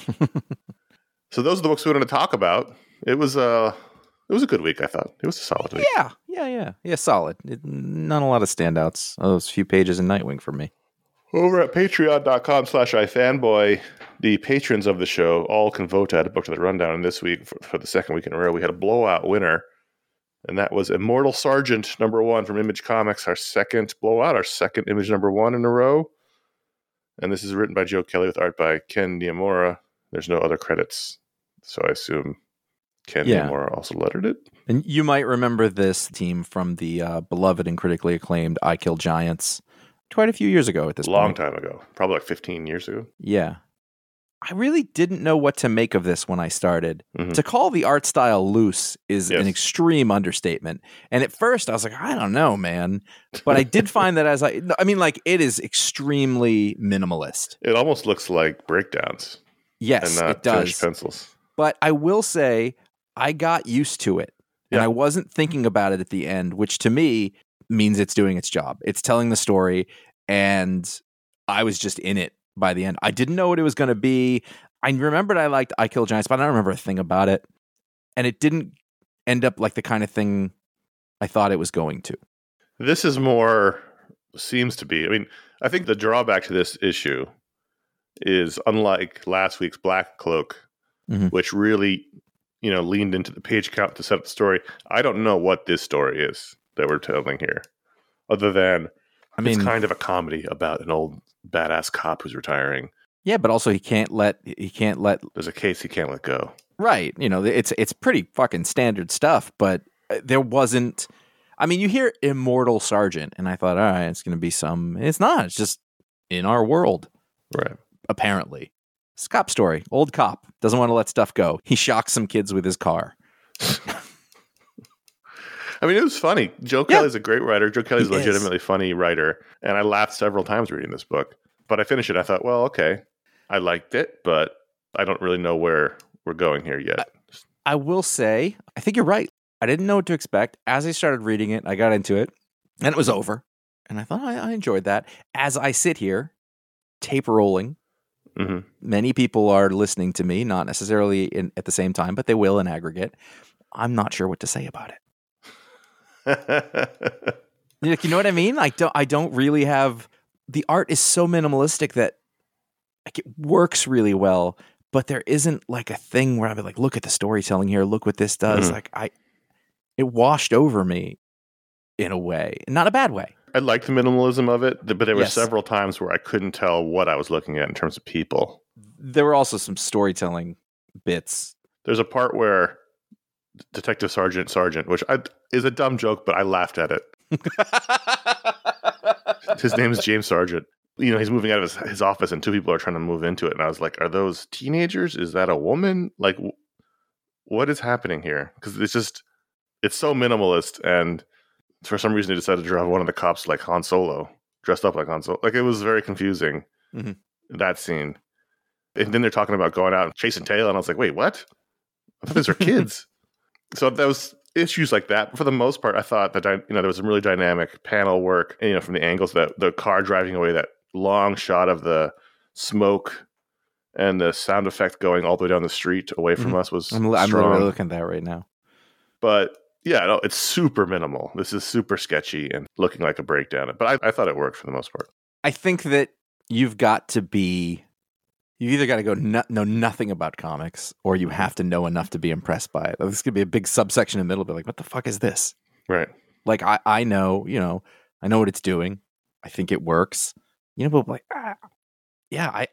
So those are the books we wanted to talk about. It was a good week. I thought it was a solid week. Yeah. Solid. Not a lot of standouts. Those few pages in Nightwing for me. Over at patreon.com/ifanboy, the patrons of the show all can vote to add a book to the rundown. And this week, for the second week in a row, we had a blowout winner. And that was Immortal Sergeant #1 from Image Comics, our second blowout, our second Image #1 in a row. And this is written by Joe Kelly with art by Ken Niamura. There's no other credits, so I assume Ken Niamura also lettered it. And you might remember this team from the beloved and critically acclaimed I Kill Giants quite a few years ago at this point. Long time ago. Probably like 15 years ago. Yeah. I really didn't know what to make of this when I started. To call the art style loose is an extreme understatement. And at first I was like, I don't know, man. But I did find that like it is extremely minimalist. It almost looks like breakdowns. Yes, and not it does. finished pencils. But I will say I got used to it. And I wasn't thinking about it at the end, which to me means it's doing its job. It's telling the story. And I was just in it by the end. I didn't know what it was going to be. I remembered I liked I Kill Giants, but I don't remember a thing about it. And it didn't end up like the kind of thing I thought it was going to. This is seems to be. I mean, I think the drawback to this issue is unlike last week's Black Cloak, which really, you know, leaned into the page count to set up the story. I don't know what this story is that we're telling here, other than it's kind of a comedy about an old badass cop who's retiring. Yeah, but also he can't let. There's a case he can't let go. Right. You know, it's pretty fucking standard stuff, but there wasn't. I mean, you hear Immortal Sergeant, and I thought, all right, it's going to be some. It's not. It's just in our world, right? Apparently, it's a cop story. Old cop doesn't want to let stuff go. He shocks some kids with his car. I mean, it was funny. Joe Kelly's a great writer. Joe Kelly's a legitimately funny writer. And I laughed several times reading this book. But I finished it. I thought, well, okay. I liked it, but I don't really know where we're going here yet. I will say, I think you're right. I didn't know what to expect. As I started reading it, I got into it, and it was over. And I thought I enjoyed that. As I sit here, tape rolling, many people are listening to me, not necessarily at the same time, but they will in aggregate. I'm not sure what to say about it. You know what I mean? I don't really have... The art is so minimalistic that like it works really well, but there isn't like a thing where I'd be like, look at the storytelling here, look what this does. Like it washed over me in a way, not a bad way. I like the minimalism of it, but there were several times where I couldn't tell what I was looking at in terms of people. There were also some storytelling bits. There's a part where Detective Sergeant, which is a dumb joke, but I laughed at it. His name is James Sargent. He's moving out of his office and two people are trying to move into it. And I was like, are those teenagers? Is that a woman? Like, what is happening here? Because it's so minimalist. And for some reason, they decided to draw one of the cops like Han Solo, dressed up like Han Solo. Like, it was very confusing, that scene. And then they're talking about going out and chasing tail. And I was like, wait, what? I thought these are kids. So that was issues like that. But for the most part, I thought that there was some really dynamic panel work, from the angles that the car driving away, that long shot of the smoke and the sound effect going all the way down the street away from us was I'm literally looking at that right now. But yeah, no, it's super minimal. This is super sketchy and looking like a breakdown. But I thought it worked for the most part. I think that you've either got to go know nothing about comics, or you have to know enough to be impressed by it. This could be a big subsection in the middle, but like, what the fuck is this? Right. Like, I know, I know what it's doing. I think it works. But like, I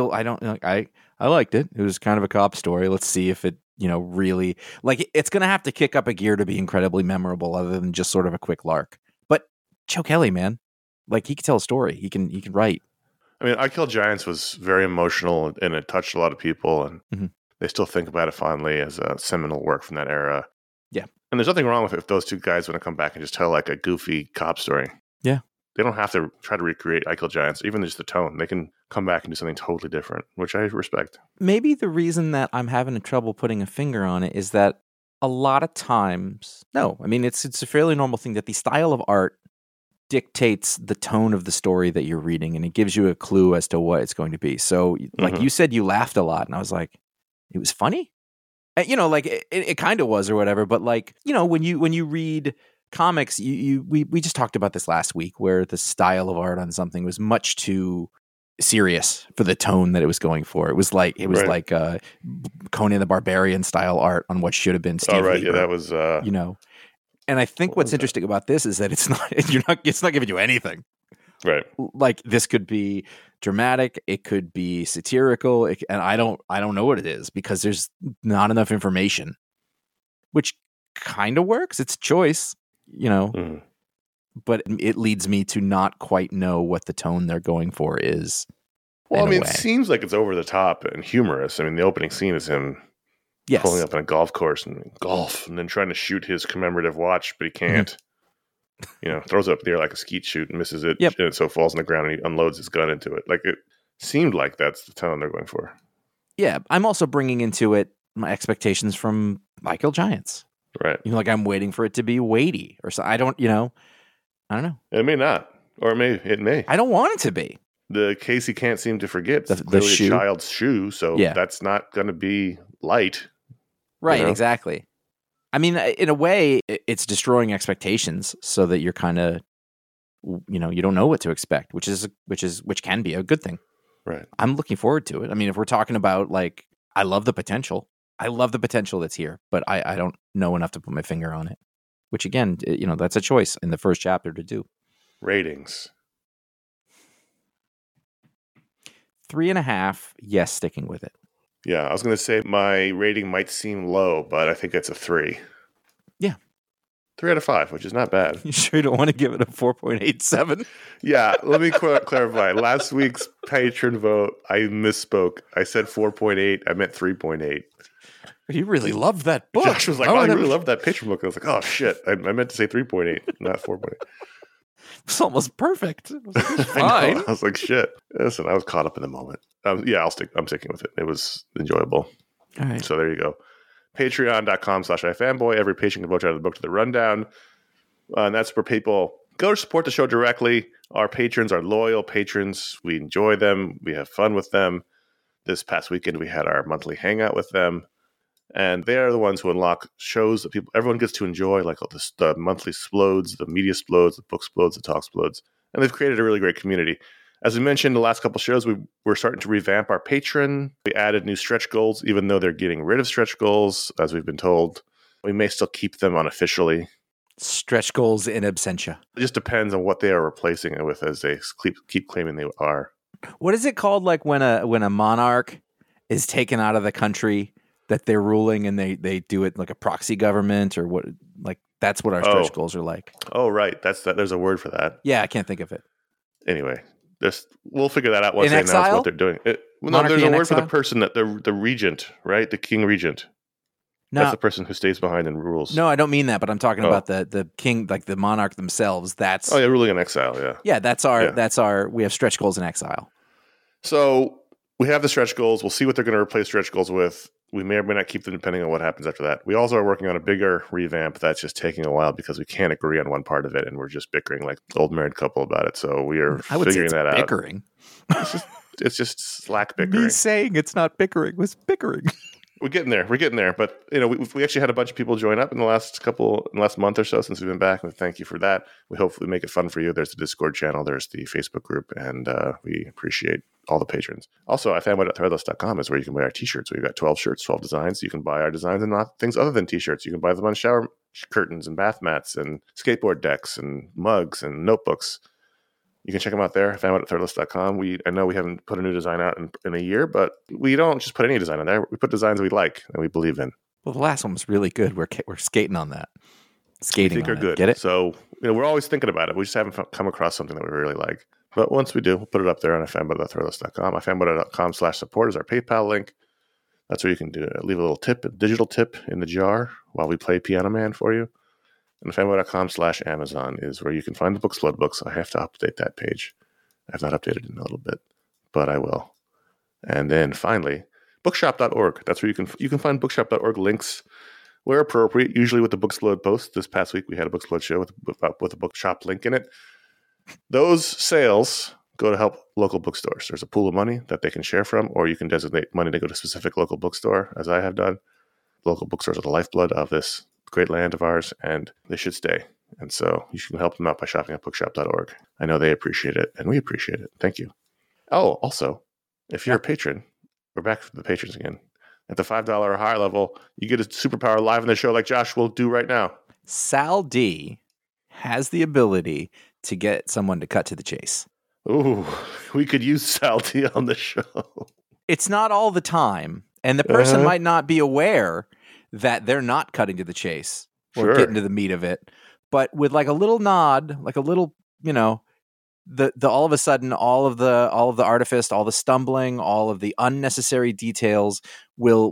liked it. It was kind of a cop story. Let's see if it, really, like, it's going to have to kick up a gear to be incredibly memorable other than just sort of a quick lark. But Joe Kelly, man, like, he can tell a story. He can write. I mean, I Kill Giants was very emotional and it touched a lot of people, and they still think about it fondly as a seminal work from that era. Yeah. And there's nothing wrong with it if those two guys want to come back and just tell like a goofy cop story. Yeah. They don't have to try to recreate I Kill Giants, even just the tone. They can come back and do something totally different, which I respect. Maybe the reason that I'm having trouble putting a finger on it is that a lot of times, it's a fairly normal thing that the style of art dictates the tone of the story that you're reading, and it gives you a clue as to what it's going to be. So, like you said, you laughed a lot, and I was like, it was funny. Like it kind of was or whatever. But like, when you read comics, we just talked about this last week, where the style of art on something was much too serious for the tone that it was going for. It was like Conan the Barbarian style art on what should have been Steve Lieber. Yeah, that was And I think what's interesting about this is that it's not giving you anything. Right. Like, this could be dramatic, it could be satirical, and I don't know what it is because there's not enough information, which kind of works. It's a choice, but it leads me to not quite know what the tone they're going for is. Well, it seems like it's over the top and humorous. I mean, the opening scene is him pulling up on a golf course and then trying to shoot his commemorative watch, but he can't. Throws it up there like a skeet shoot and misses it, and it so falls on the ground and he unloads his gun into it. Like, it seemed like that's the tone they're going for. Yeah, I'm also bringing into it my expectations from I Kill Giants. Right. Like, I'm waiting for it to be weighty or so. I don't know. It may not, or it may. I don't want it to be. The case he can't seem to forget. It's the clearly shoe. A child's shoe, so that's not going to be light. Right, exactly. I mean, in a way, it's destroying expectations so that you're kind of, you don't know what to expect, which can be a good thing. Right. I'm looking forward to it. I mean, if we're talking about, like, I love the potential that's here, but I don't know enough to put my finger on it, which again, that's a choice in the first chapter to do. Ratings. 3.5. Yes, sticking with it. Yeah, I was going to say my rating might seem low, but I think it's a 3. Yeah. 3 out of 5, which is not bad. You sure you don't want to give it a 4.87? Yeah, let me clarify. Last week's patron vote, I misspoke. I said 4.8. I meant 3.8. You really loved that book. Josh was like, I really loved that patron book. I was like, oh, shit. I meant to say 3.8, not 4.8. It's almost perfect. It was I fine. know. I was like, shit. Listen, I was caught up in the moment. I'm sticking with it. It was enjoyable. All right. So there you go. Patreon.com/ifanboy. Every patron can vote out of the book to the rundown. And that's where people go to support the show directly. Our patrons are loyal patrons. We enjoy them. We have fun with them. This past weekend, we had our monthly hangout with them. And they are the ones who unlock shows that everyone gets to enjoy, like the monthly splodes, the media splodes, the book splodes, the talk splodes. And they've created a really great community. As we mentioned, the last couple shows, we're starting to revamp our patron. We added new stretch goals, even though they're getting rid of stretch goals, as we've been told. We may still keep them unofficially. Stretch goals in absentia. It just depends on what they are replacing it with, as they keep claiming they are. What is it called? Like when a monarch is taken out of the country that they're ruling, and they do it like a proxy government, or what? Like that's what our stretch goals are like. Oh, right. There's a word for that. Yeah, I can't think of it. Anyway, we'll figure that out once In they exile? announce what they're doing. There's a word for the person that the regent, right? The king regent. No, that's the person who stays behind and rules. No, I don't mean that, but I'm talking about the king, like the monarch themselves. That's ruling in exile. Yeah, yeah. That's our. We have stretch goals in exile. So we have the stretch goals. We'll see what they're going to replace stretch goals with. We may or may not keep them depending on what happens after that. We also are working on a bigger revamp that's just taking a while because we can't agree on one part of it, and we're just bickering like old married couple about it. So we are figuring that out. Bickering. It's just slack bickering. Me saying it's not bickering was bickering. We're getting there. But we actually had a bunch of people join up in the last month or so since we've been back. And thank you for that. We hopefully make it fun for you. There's the Discord channel, there's the Facebook group, and we appreciate all the patrons. Also, ifanboy.threadless.com is where you can buy our t-shirts. We've got 12 shirts, 12 designs. You can buy our designs and not things other than t-shirts. You can buy them on shower curtains and bath mats and skateboard decks and mugs and notebooks. You can check them out there, fanboy.threadless.com. I know we haven't put a new design out in a year, but we don't just put any design in there. We put designs we like and we believe in. Well, the last one was really good. We're skating on that. Skating I think on are good. Get it? So we're always thinking about it. We just haven't come across something that we really like. But once we do, we'll put it up there on fanboy.threadless.com. fanboy.com/support is our PayPal link. That's where you can leave a little tip, a digital tip in the jar while we play Piano Man for you. And fanboy.com/Amazon is where you can find the Booksload books. I have to update that page. I've not updated it in a little bit, but I will. And then finally, bookshop.org. That's where you can find bookshop.org links where appropriate, usually with the Booksload post. This past week, we had a Booksload show with a bookshop link in it. Those sales go to help local bookstores. There's a pool of money that they can share from, or you can designate money to go to a specific local bookstore, as I have done. Local bookstores are the lifeblood of this great land of ours, and they should stay. And so you can help them out by shopping at bookshop.org. I know they appreciate it, and we appreciate it. Thank you. Oh, also, if you're a patron, we're back to the patrons again. At the $5 or higher level, you get a superpower live in the show like Josh will do right now. Sal D has the ability to get someone to cut to the chase. Ooh, we could use Sal D on the show. It's not all the time, and the person might not be aware that they're not cutting to the chase or getting to the meat of it. But with like a little nod, like a little, the all of a sudden, all of the artifice, all the stumbling, all of the unnecessary details will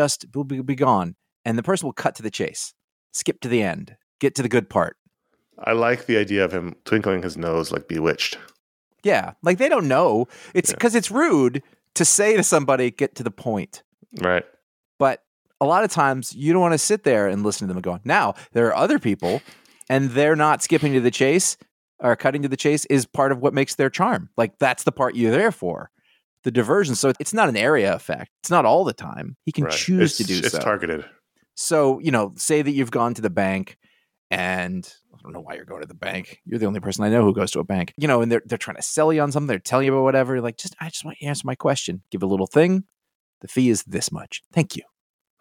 be gone, and the person will cut to the chase, skip to the end, get to the good part. I like the idea of him twinkling his nose like Bewitched. Yeah, like they don't know. It's because it's rude to say to somebody, get to the point. Right. But a lot of times you don't want to sit there and listen to them go. Now, there are other people, and they're not skipping to the chase or cutting to the chase is part of what makes their charm. Like that's the part you're there for, the diversion. So it's not an area effect. It's not all the time. He can choose to do so. It's targeted. So, say that you've gone to the bank, and I don't know why you're going to the bank. You're the only person I know who goes to a bank. And they're trying to sell you on something. They're telling you about whatever. You're like, I just want you to answer my question. Give a little thing. The fee is this much. Thank you.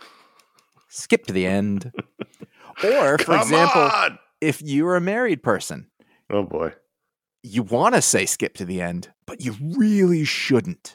Skip to the end. Or, for example, if you're a married person. Oh, boy. You want to say skip to the end, but you really shouldn't.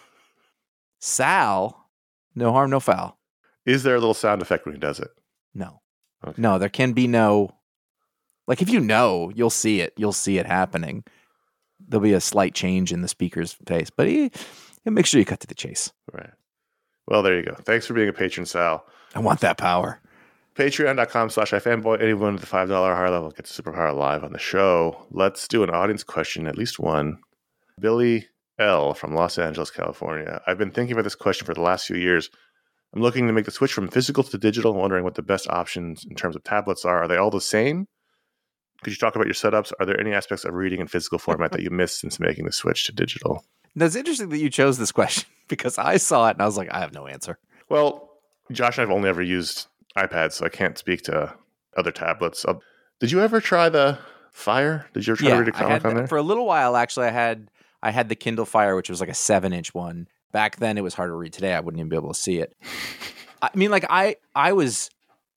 Sal, no harm, no foul. Is there a little sound effect when he does it? No. Okay. No, there can be no. Like, if you'll see it. You'll see it happening. There'll be a slight change in the speaker's face, but he'll make sure you cut to the chase. Right. Well, there you go. Thanks for being a patron, Sal. I want that power. Patreon.com/ifanboy. Anyone with the $5 higher level gets a superpower live on the show. Let's do an audience question, at least one. Billy L. from Los Angeles, California. I've been thinking about this question for the last few years. I'm looking to make the switch from physical to digital, wondering what the best options in terms of tablets are. Are they all the same? Could you talk about your setups? Are there any aspects of reading in physical format that you missed since making the switch to digital? Now, it's interesting that you chose this question because I saw it and I was like, I have no answer. Well, Josh and I have only ever used iPads, so I can't speak to other tablets. Did you ever try the Fire? Did you ever try to read a comic on there? For a little while, actually, I had the Kindle Fire, which was like a 7-inch one. Back then, it was hard to read. Today, I wouldn't even be able to see it. I mean, like I was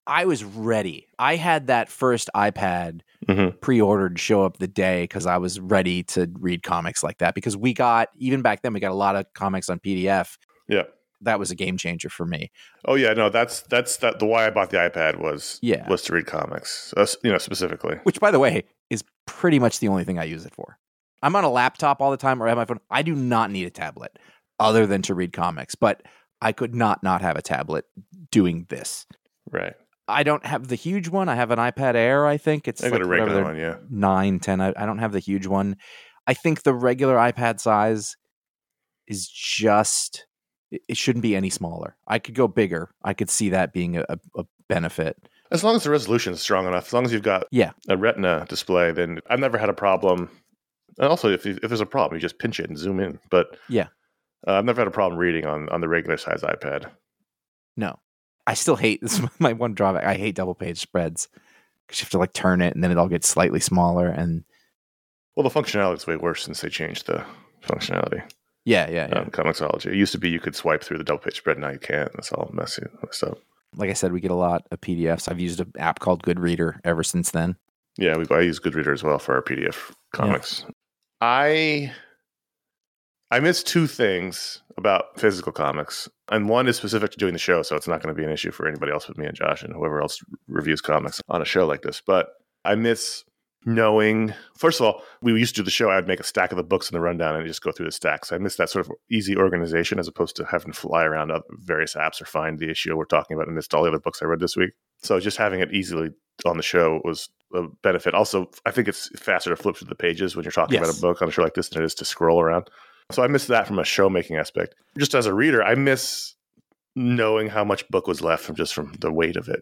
ready. I had that first iPad pre-ordered, show up the day because I was ready to read comics like that. Because even back then, we got a lot of comics on PDF. Yeah. That was a game changer for me. Oh yeah, no, that's the why I bought the iPad was to read comics, specifically. Which, by the way, is pretty much the only thing I use it for. I'm on a laptop all the time or I have my phone. I do not need a tablet other than to read comics, but I could not have a tablet doing this. Right. I don't have the huge one. I have an iPad Air, I think. It's I got a regular one, yeah. 9, 10. I don't have the huge one. I think the regular iPad size is just... It shouldn't be any smaller. I could go bigger. I could see that being a benefit. As long as the resolution is strong enough, as long as you've got a Retina display, then I've never had a problem. And also, if there's a problem, you just pinch it and zoom in. But I've never had a problem reading on the regular size iPad. No. I still hate, this is my one drawback, I hate double page spreads. Because you have to like turn it and then it all gets slightly smaller. And well, the functionality is way worse since they changed the functionality. Yeah. Comixology. It used to be you could swipe through the double page spread. Now you can't. That's all messed up. Like I said, we get a lot of PDFs. I've used an app called Goodreader ever since then. Yeah, I use Goodreader as well for our PDF comics. Yeah. I miss two things about physical comics, and one is specific to doing the show, so it's not going to be an issue for anybody else but me and Josh and whoever else reviews comics on a show like this. But I miss knowing, first of all, we used to do the show, I'd make a stack of the books in the rundown and just go through the stacks. I miss that sort of easy organization as opposed to having to fly around various apps or find the issue we're talking about and missed all the other books I read this week. So just having it easily on the show was a benefit. Also, I think it's faster to flip through the pages when you're talking about a book on a show like this than it is to scroll around. So I miss that from a show making aspect. Just as a reader, I miss knowing how much book was left from the weight of it,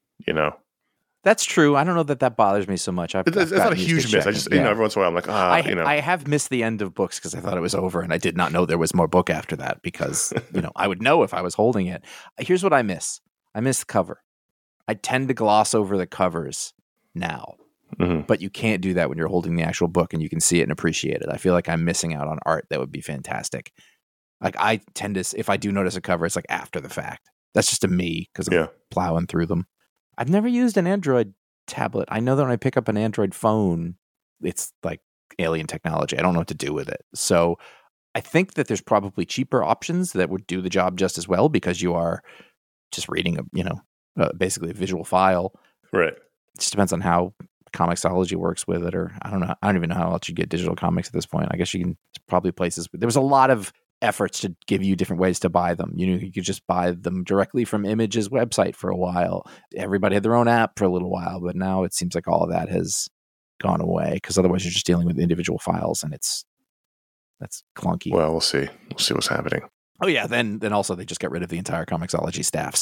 That's true. I don't know that bothers me so much. It's not a huge miss. I just, every once in a while I'm like, I have missed the end of books because I thought it was over and I did not know there was more book after that because, I would know if I was holding it. Here's what I miss. I miss the cover. I tend to gloss over the covers now, but you can't do that when you're holding the actual book and you can see it and appreciate it. I feel like I'm missing out on art that would be fantastic. Like I tend to, if I do notice a cover, it's like after the fact. That's just a me because I'm plowing through them. I've never used an Android tablet. I know that when I pick up an Android phone, it's like alien technology. I don't know what to do with it. So I think that there's probably cheaper options that would do the job just as well because you are just reading basically a visual file. Right. It just depends on how Comixology works with it, or I don't know. I don't even know how else you get digital comics at this point. I guess you can probably places. There was a lot of efforts to give you different ways to buy them. You could just buy them directly from Image's website for a while. Everybody had their own app for a little while, but now it seems like all of that has gone away because otherwise you're just dealing with individual files and that's clunky. Well, we'll see. We'll see what's happening. Oh yeah, then also they just got rid of the entire Comixology staff.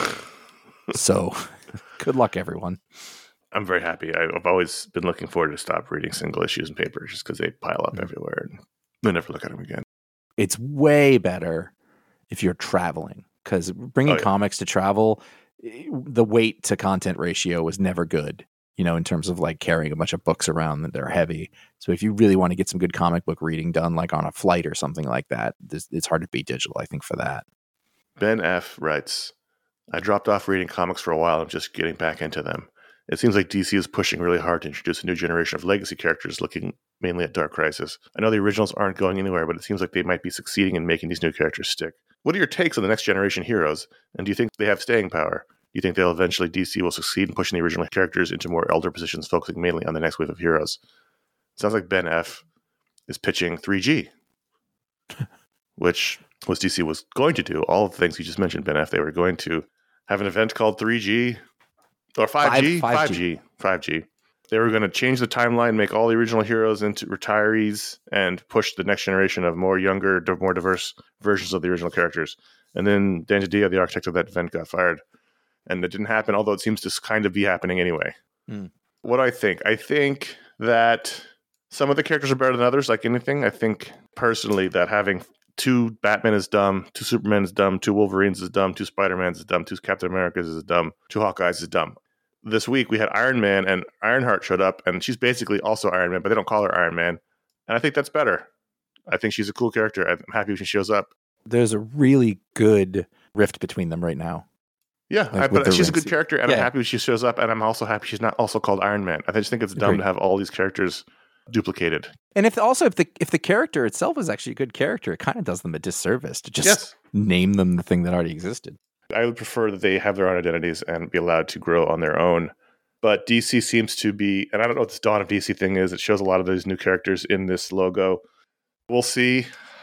So good luck, everyone. I'm very happy. I've always been looking forward to stop reading single issues in paper just because they pile up everywhere and I never look at them again. It's way better if you're traveling because bringing comics to travel, the weight to content ratio was never good, in terms of like carrying a bunch of books around that are heavy. So if you really want to get some good comic book reading done, like on a flight or something like that, it's hard to beat digital, I think, for that. Ben F. writes, I dropped off reading comics for a while. I'm just getting back into them. It seems like DC is pushing really hard to introduce a new generation of legacy characters looking mainly at Dark Crisis. I know the originals aren't going anywhere, but it seems like they might be succeeding in making these new characters stick. What are your takes on the next generation heroes? And do you think they have staying power? Do you think DC will succeed in pushing the original characters into more elder positions, focusing mainly on the next wave of heroes? Sounds like Ben F. is pitching 3G, which was DC was going to do. All of the things you just mentioned, Ben F., they were going to have an event called 3G, Or 5G? 5G. 5G. They were going to change the timeline, make all the original heroes into retirees, and push the next generation of more younger, more diverse versions of the original characters. And then Dan DiDio, the architect of that event, got fired. And it didn't happen, although it seems to kind of be happening anyway. What do I think? I think that some of the characters are better than others, like anything. I think, personally, that having 2 Batman is dumb, 2 Superman is dumb, 2 Wolverines is dumb, 2 Spider-Mans is dumb, 2 Captain Americas is dumb, 2 Hawkeyes is dumb. This week we had Iron Man, and Ironheart showed up, and she's basically also Iron Man, but they don't call her Iron Man. And I think that's better. I think she's a cool character. I'm happy when she shows up. There's a really good rift between them right now. Yeah, Like but she's a rings. good character, and I'm happy when she shows up, and I'm also happy she's not also called Iron Man. I just think it's dumb Agreed. to have all these characters duplicated. And if the character itself is actually a good character, it kind of does them a disservice to just name them the thing that already existed. I would prefer that they have their own identities and be allowed to grow on their own. But DC seems to be, and I don't know what this Dawn of DC thing is. It shows a lot of those new characters in this logo. We'll see.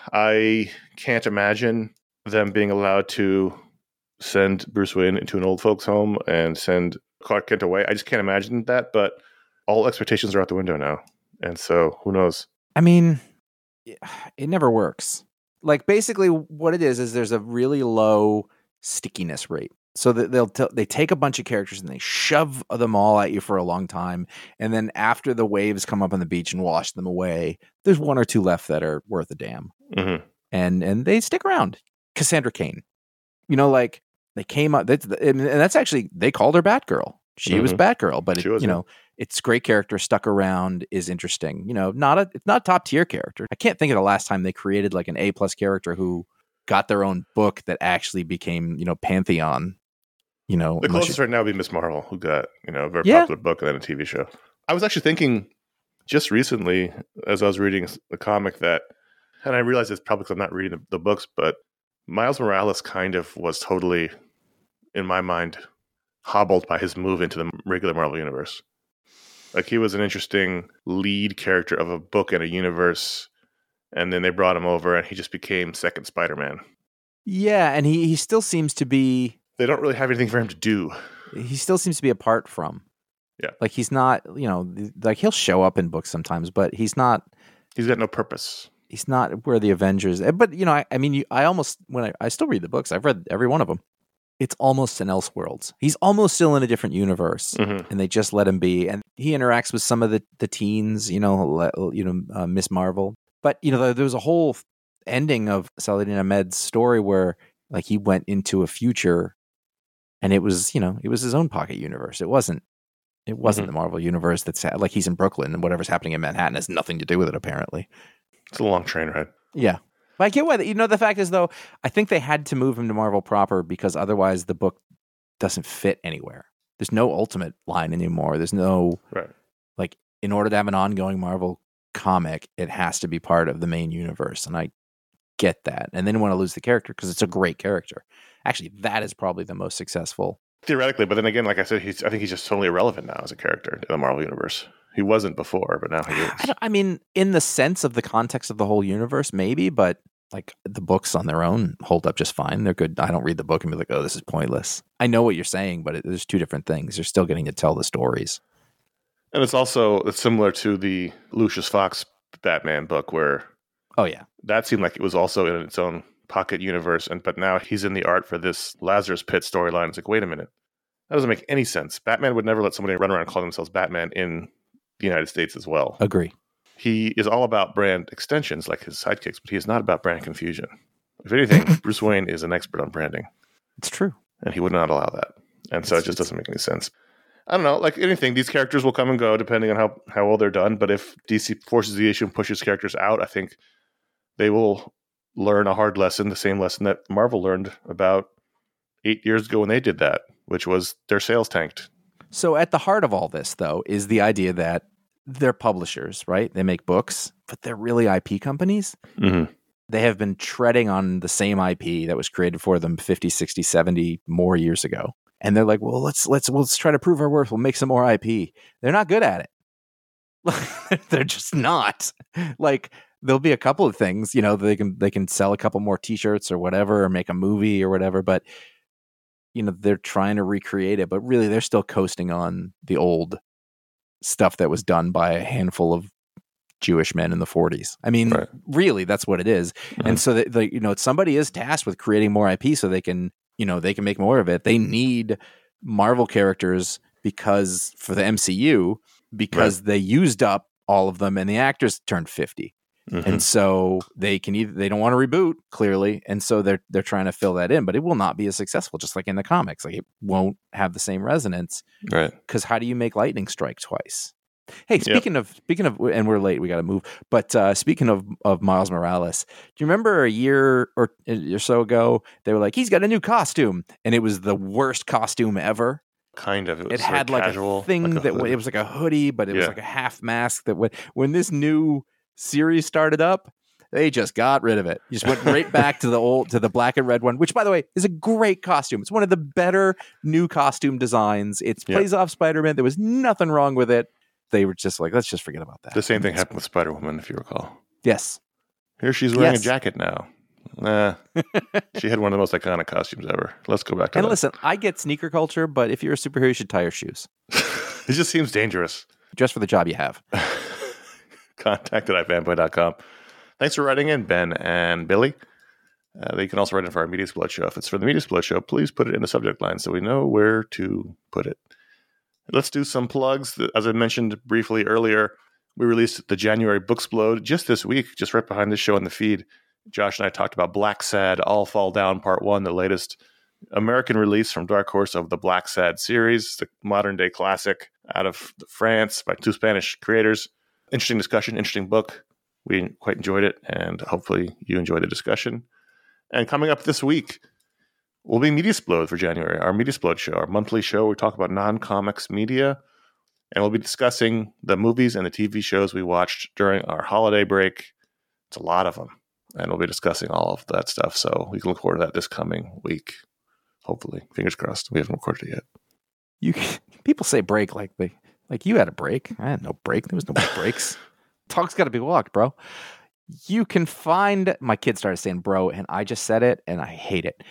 I can't imagine them being allowed to send Bruce Wayne into an old folks home and send Clark Kent away. I just can't imagine that, but all expectations are out the window now. And so who knows? I mean, it never works. Like, basically what it is there's a really low stickiness rate. So that they take a bunch of characters and they shove them all at you for a long time. And then after the waves come up on the beach and wash them away, there's 1 or 2 left that are worth a damn. Mm-hmm. And they stick around. Cassandra Cain, like they came up, and that's actually, they called her Batgirl. She was Batgirl, but it's great character, stuck around, is interesting. It's not top tier character. I can't think of the last time they created like an A+ character who got their own book that actually became, pantheon. The closest right now would be Miss Marvel, who got, a very popular book and then a TV show. I was actually thinking just recently, as I was reading the comic, that, and I realized it's probably because I'm not reading the books, but Miles Morales kind of was totally, in my mind, hobbled by his move into the regular Marvel universe. Like, he was an interesting lead character of a book and a universe, and then they brought him over, and he just became second Spider-Man. Yeah, and he still seems to be... They don't really have anything for him to do. He still seems to be apart from. Yeah. Like, he's not, like, he'll show up in books sometimes, but he's not... He's got no purpose. He's not where the Avengers... But, I almost... When I still read the books, I've read every one of them. It's almost an Elseworlds. He's almost still in a different universe, and they just let him be. And he interacts with some of the teens, Miss Marvel. But, there was a whole ending of Saladin Ahmed's story where, like, he went into a future, and it was his own pocket universe. It wasn't the Marvel universe that's like he's in Brooklyn, and whatever's happening in Manhattan has nothing to do with it, apparently. It's a long train ride. Yeah. But I get why. The fact is, though, I think they had to move him to Marvel proper because otherwise the book doesn't fit anywhere. There's no Ultimate line anymore. There's no... Right. Like, in order to have an ongoing Marvel comic, it has to be part of the main universe, and I get that. And they didn't want to lose the character because it's a great character. Actually, that is probably the most successful. Theoretically, but then again, like I said, I think he's just totally irrelevant now as a character in the Marvel universe. He wasn't before, but now he is. I mean, in the sense of the context of the whole universe, maybe, but like the books on their own hold up just fine. They're good. I don't read the book and be like, oh, this is pointless. I know what you're saying, but there's 2 different things. They're still getting to tell the stories. And it's similar to the Lucius Fox Batman book where... Oh, yeah. That seemed like it was also in its own pocket universe, but now he's in the art for this Lazarus Pit storyline. It's like, wait a minute. That doesn't make any sense. Batman would never let somebody run around and call themselves Batman in the United States as well. Agree. He is all about brand extensions like his sidekicks, but he is not about brand confusion. If anything, Bruce Wayne is an expert on branding. It's true. And he would not allow that. And so it just doesn't make any sense. I don't know, like anything, these characters will come and go depending on how well they're done. But if DC forces the issue and pushes characters out, I think they will learn a hard lesson, the same lesson that Marvel learned about 8 years ago when they did that, which was their sales tanked. So at the heart of all this, though, is the idea that they're publishers, right? They make books, but they're really IP companies. Mm-hmm. They have been treading on the same IP that was created for them 50, 60, 70 more years ago. And they're like, well, let's try to prove our worth. We'll make some more IP. They're not good at it. They're just not. Like, there'll be a couple of things, they can sell a couple more T-shirts or whatever, or make a movie or whatever. But they're trying to recreate it, but really they're still coasting on the old stuff that was done by a handful of Jewish men in the 40s. I mean, really, that's what it is. Mm-hmm. And so somebody is tasked with creating more IP so they can make more of it. They need Marvel characters for the MCU because they used up all of them and the actors turned 50. Mm-hmm. And so they don't want to reboot, clearly, and so they're trying to fill that in, but it will not be as successful, just like in the comics. Like, it won't have the same resonance, right? Because how do you make lightning strike twice? Hey, speaking of, and we're late, we got to move. But speaking of Miles Morales, do you remember a year or so ago they were like, he's got a new costume, and it was the worst costume ever. Kind of. It had like casual, a thing it was like a hoodie, but it was like a half mask. That when this new series started up, they just got rid of it. You just went right back to the black and red one, which, by the way, is a great costume. It's one of the better new costume designs. It plays off Spider-Man. There was nothing wrong with it. They were just like, let's just forget about that. The same thing happened with Spider-Woman, if you recall. Yes. Here she's wearing a jacket now. She had one of the most iconic costumes ever. Let's go back to that. And listen, I get sneaker culture, but if you're a superhero, you should tie your shoes. It just seems dangerous. Just for the job you have. Contact at ifanboy.com. Thanks for writing in, Ben and Billy. You can also write in for our Media Explode show. If it's for the Media Explode show, please put it in the subject line so we know where to put it. Let's do some plugs. As I mentioned briefly earlier, we released the January Booksplode just this week, just right behind this show in the feed. Josh and I talked about Black Sad, All Fall Down Part 1, the latest American release from Dark Horse of the Black Sad series, the modern-day classic out of France by two Spanish creators. Interesting discussion, interesting book. We quite enjoyed it, and hopefully you enjoyed the discussion. And coming up this week will be Media Explode for January, our Media Explode show, our monthly show. We talk about non-comics media, and we'll be discussing the movies and the TV shows we watched during our holiday break. It's a lot of them, and we'll be discussing all of that stuff, so we can look forward to that this coming week. Hopefully. Fingers crossed. We haven't recorded it yet. People say break like you had a break. I had no break. There was no breaks. Talk's got to be walked, bro. You can find, my kid started saying bro, and I just said it, and I hate it.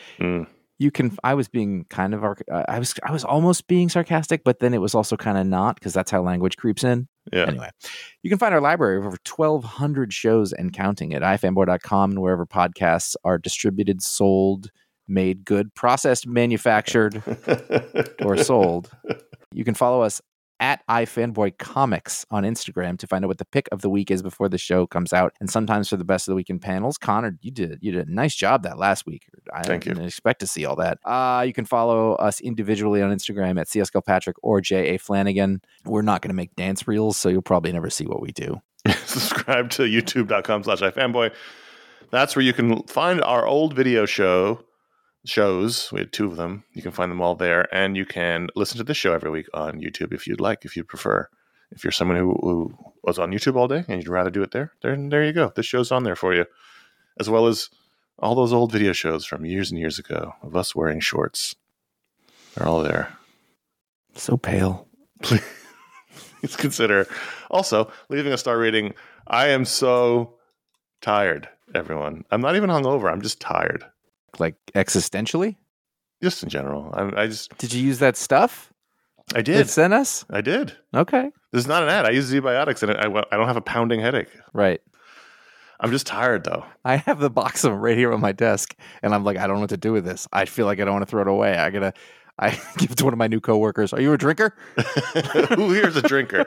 I was being kind of, I was almost being sarcastic, but then it was also kind of not, because that's how language creeps in. Yeah. Anyway, you can find our library of over 1,200 shows and counting at ifanboy.com and wherever podcasts are distributed, sold, made good, processed, manufactured, or sold. You can follow us at iFanboyComics on Instagram to find out what the pick of the week is before the show comes out, and sometimes for the best of the weekend panels. Connor, you did a nice job that last week. Thank you. I didn't expect to see all that. You can follow us individually on Instagram at CSGilpatrick or J.A. Flanagan. We're not going to make dance reels, so you'll probably never see what we do. Subscribe to youtube.com/ifanboy. That's where you can find our old video shows. We had 2 of them. You can find them all there, and you can listen to this show every week on YouTube if you'd like, if you'd prefer. If you're someone who was on YouTube all day and you'd rather do it there you go. This show's on there for you, as well as all those old video shows from years and years ago of us wearing shorts. They're all there. So pale. Please consider also leaving a star rating. I am so tired, everyone. I'm not even hungover. I'm just tired. Like existentially? Just in general. I just... Did you use that stuff? I did. Send us? I did. Okay. This is not an ad. I use Z-Biotics, and I don't have a pounding headache. Right. I'm just tired, though. I have the box of them right here on my desk, and I'm like, I don't know what to do with this. I feel like I don't want to throw it away. I give it to one of my new coworkers. Are you a drinker? Who here's a drinker?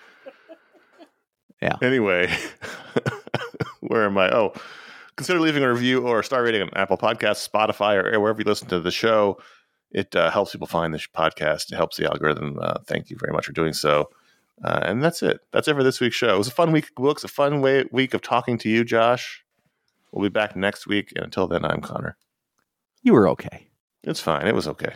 Yeah. Anyway, where am I? Oh, consider leaving a review or a star rating on Apple Podcasts, Spotify, or wherever you listen to the show. It helps people find this podcast. It helps the algorithm. Thank you very much for doing so. And that's it. That's it for this week's show. It was a fun week of books, a fun week of talking to you, Josh. We'll be back next week. And until then, I'm Connor. You were okay. It's fine. It was okay.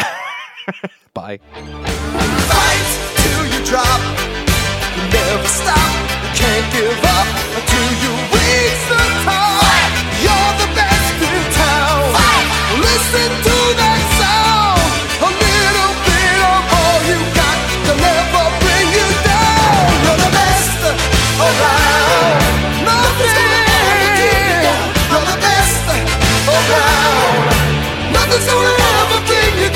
Bye. Fight till you drop. You never stop. You can't give up until you reach the top. You're the best in town. Listen to that sound. A little bit of all you got to never bring you down. You're the best around. Nothing. You're the best around. Nothing's gonna ever bring you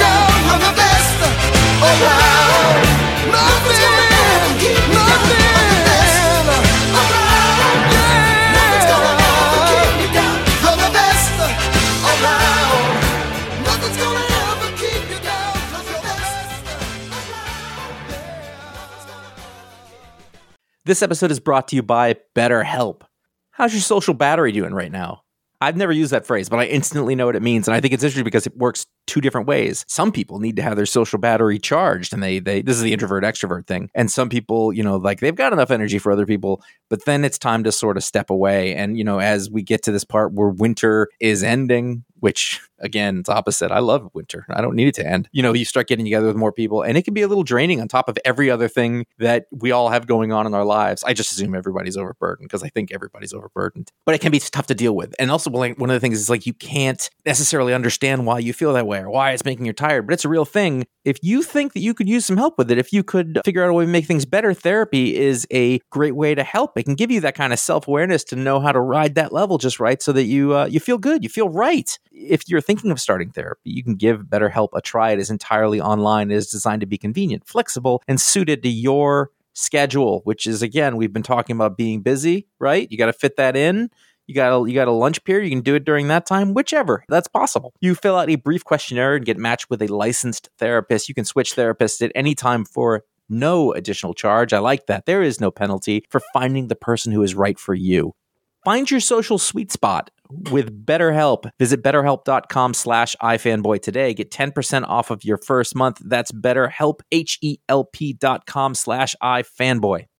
This episode is brought to you by BetterHelp. How's your social battery doing right now? I've never used that phrase, but I instantly know what it means. And I think it's interesting because it works two different ways. Some people need to have their social battery charged, and they this is the introvert extrovert thing. And some people, like they've got enough energy for other people, but then it's time to sort of step away. And, as we get to this part where winter is ending, which again, it's opposite. I love winter. I don't need it to end. You start getting together with more people, and it can be a little draining on top of every other thing that we all have going on in our lives. I just assume everybody's overburdened because I think everybody's overburdened, but it can be tough to deal with. And also, one of the things is like you can't necessarily understand why you feel that way or why it's making you tired, but it's a real thing. If you think that you could use some help with it, if you could figure out a way to make things better, therapy is a great way to help. It can give you that kind of self-awareness to know how to ride that level just right so that you feel good, you feel right. If you're thinking of starting therapy, you can give BetterHelp a try. It is entirely online. It is designed to be convenient, flexible, and suited to your schedule, which is, again, we've been talking about being busy, right? You got to fit that in. You got a lunch period. You can do it during that time, whichever. That's possible. You fill out a brief questionnaire and get matched with a licensed therapist. You can switch therapists at any time for no additional charge. I like that. There is no penalty for finding the person who is right for you. Find your social sweet spot with BetterHelp. Visit BetterHelp.com/iFanboy today. Get 10% off of your first month. That's BetterHelp, HELP.com/iFanboy.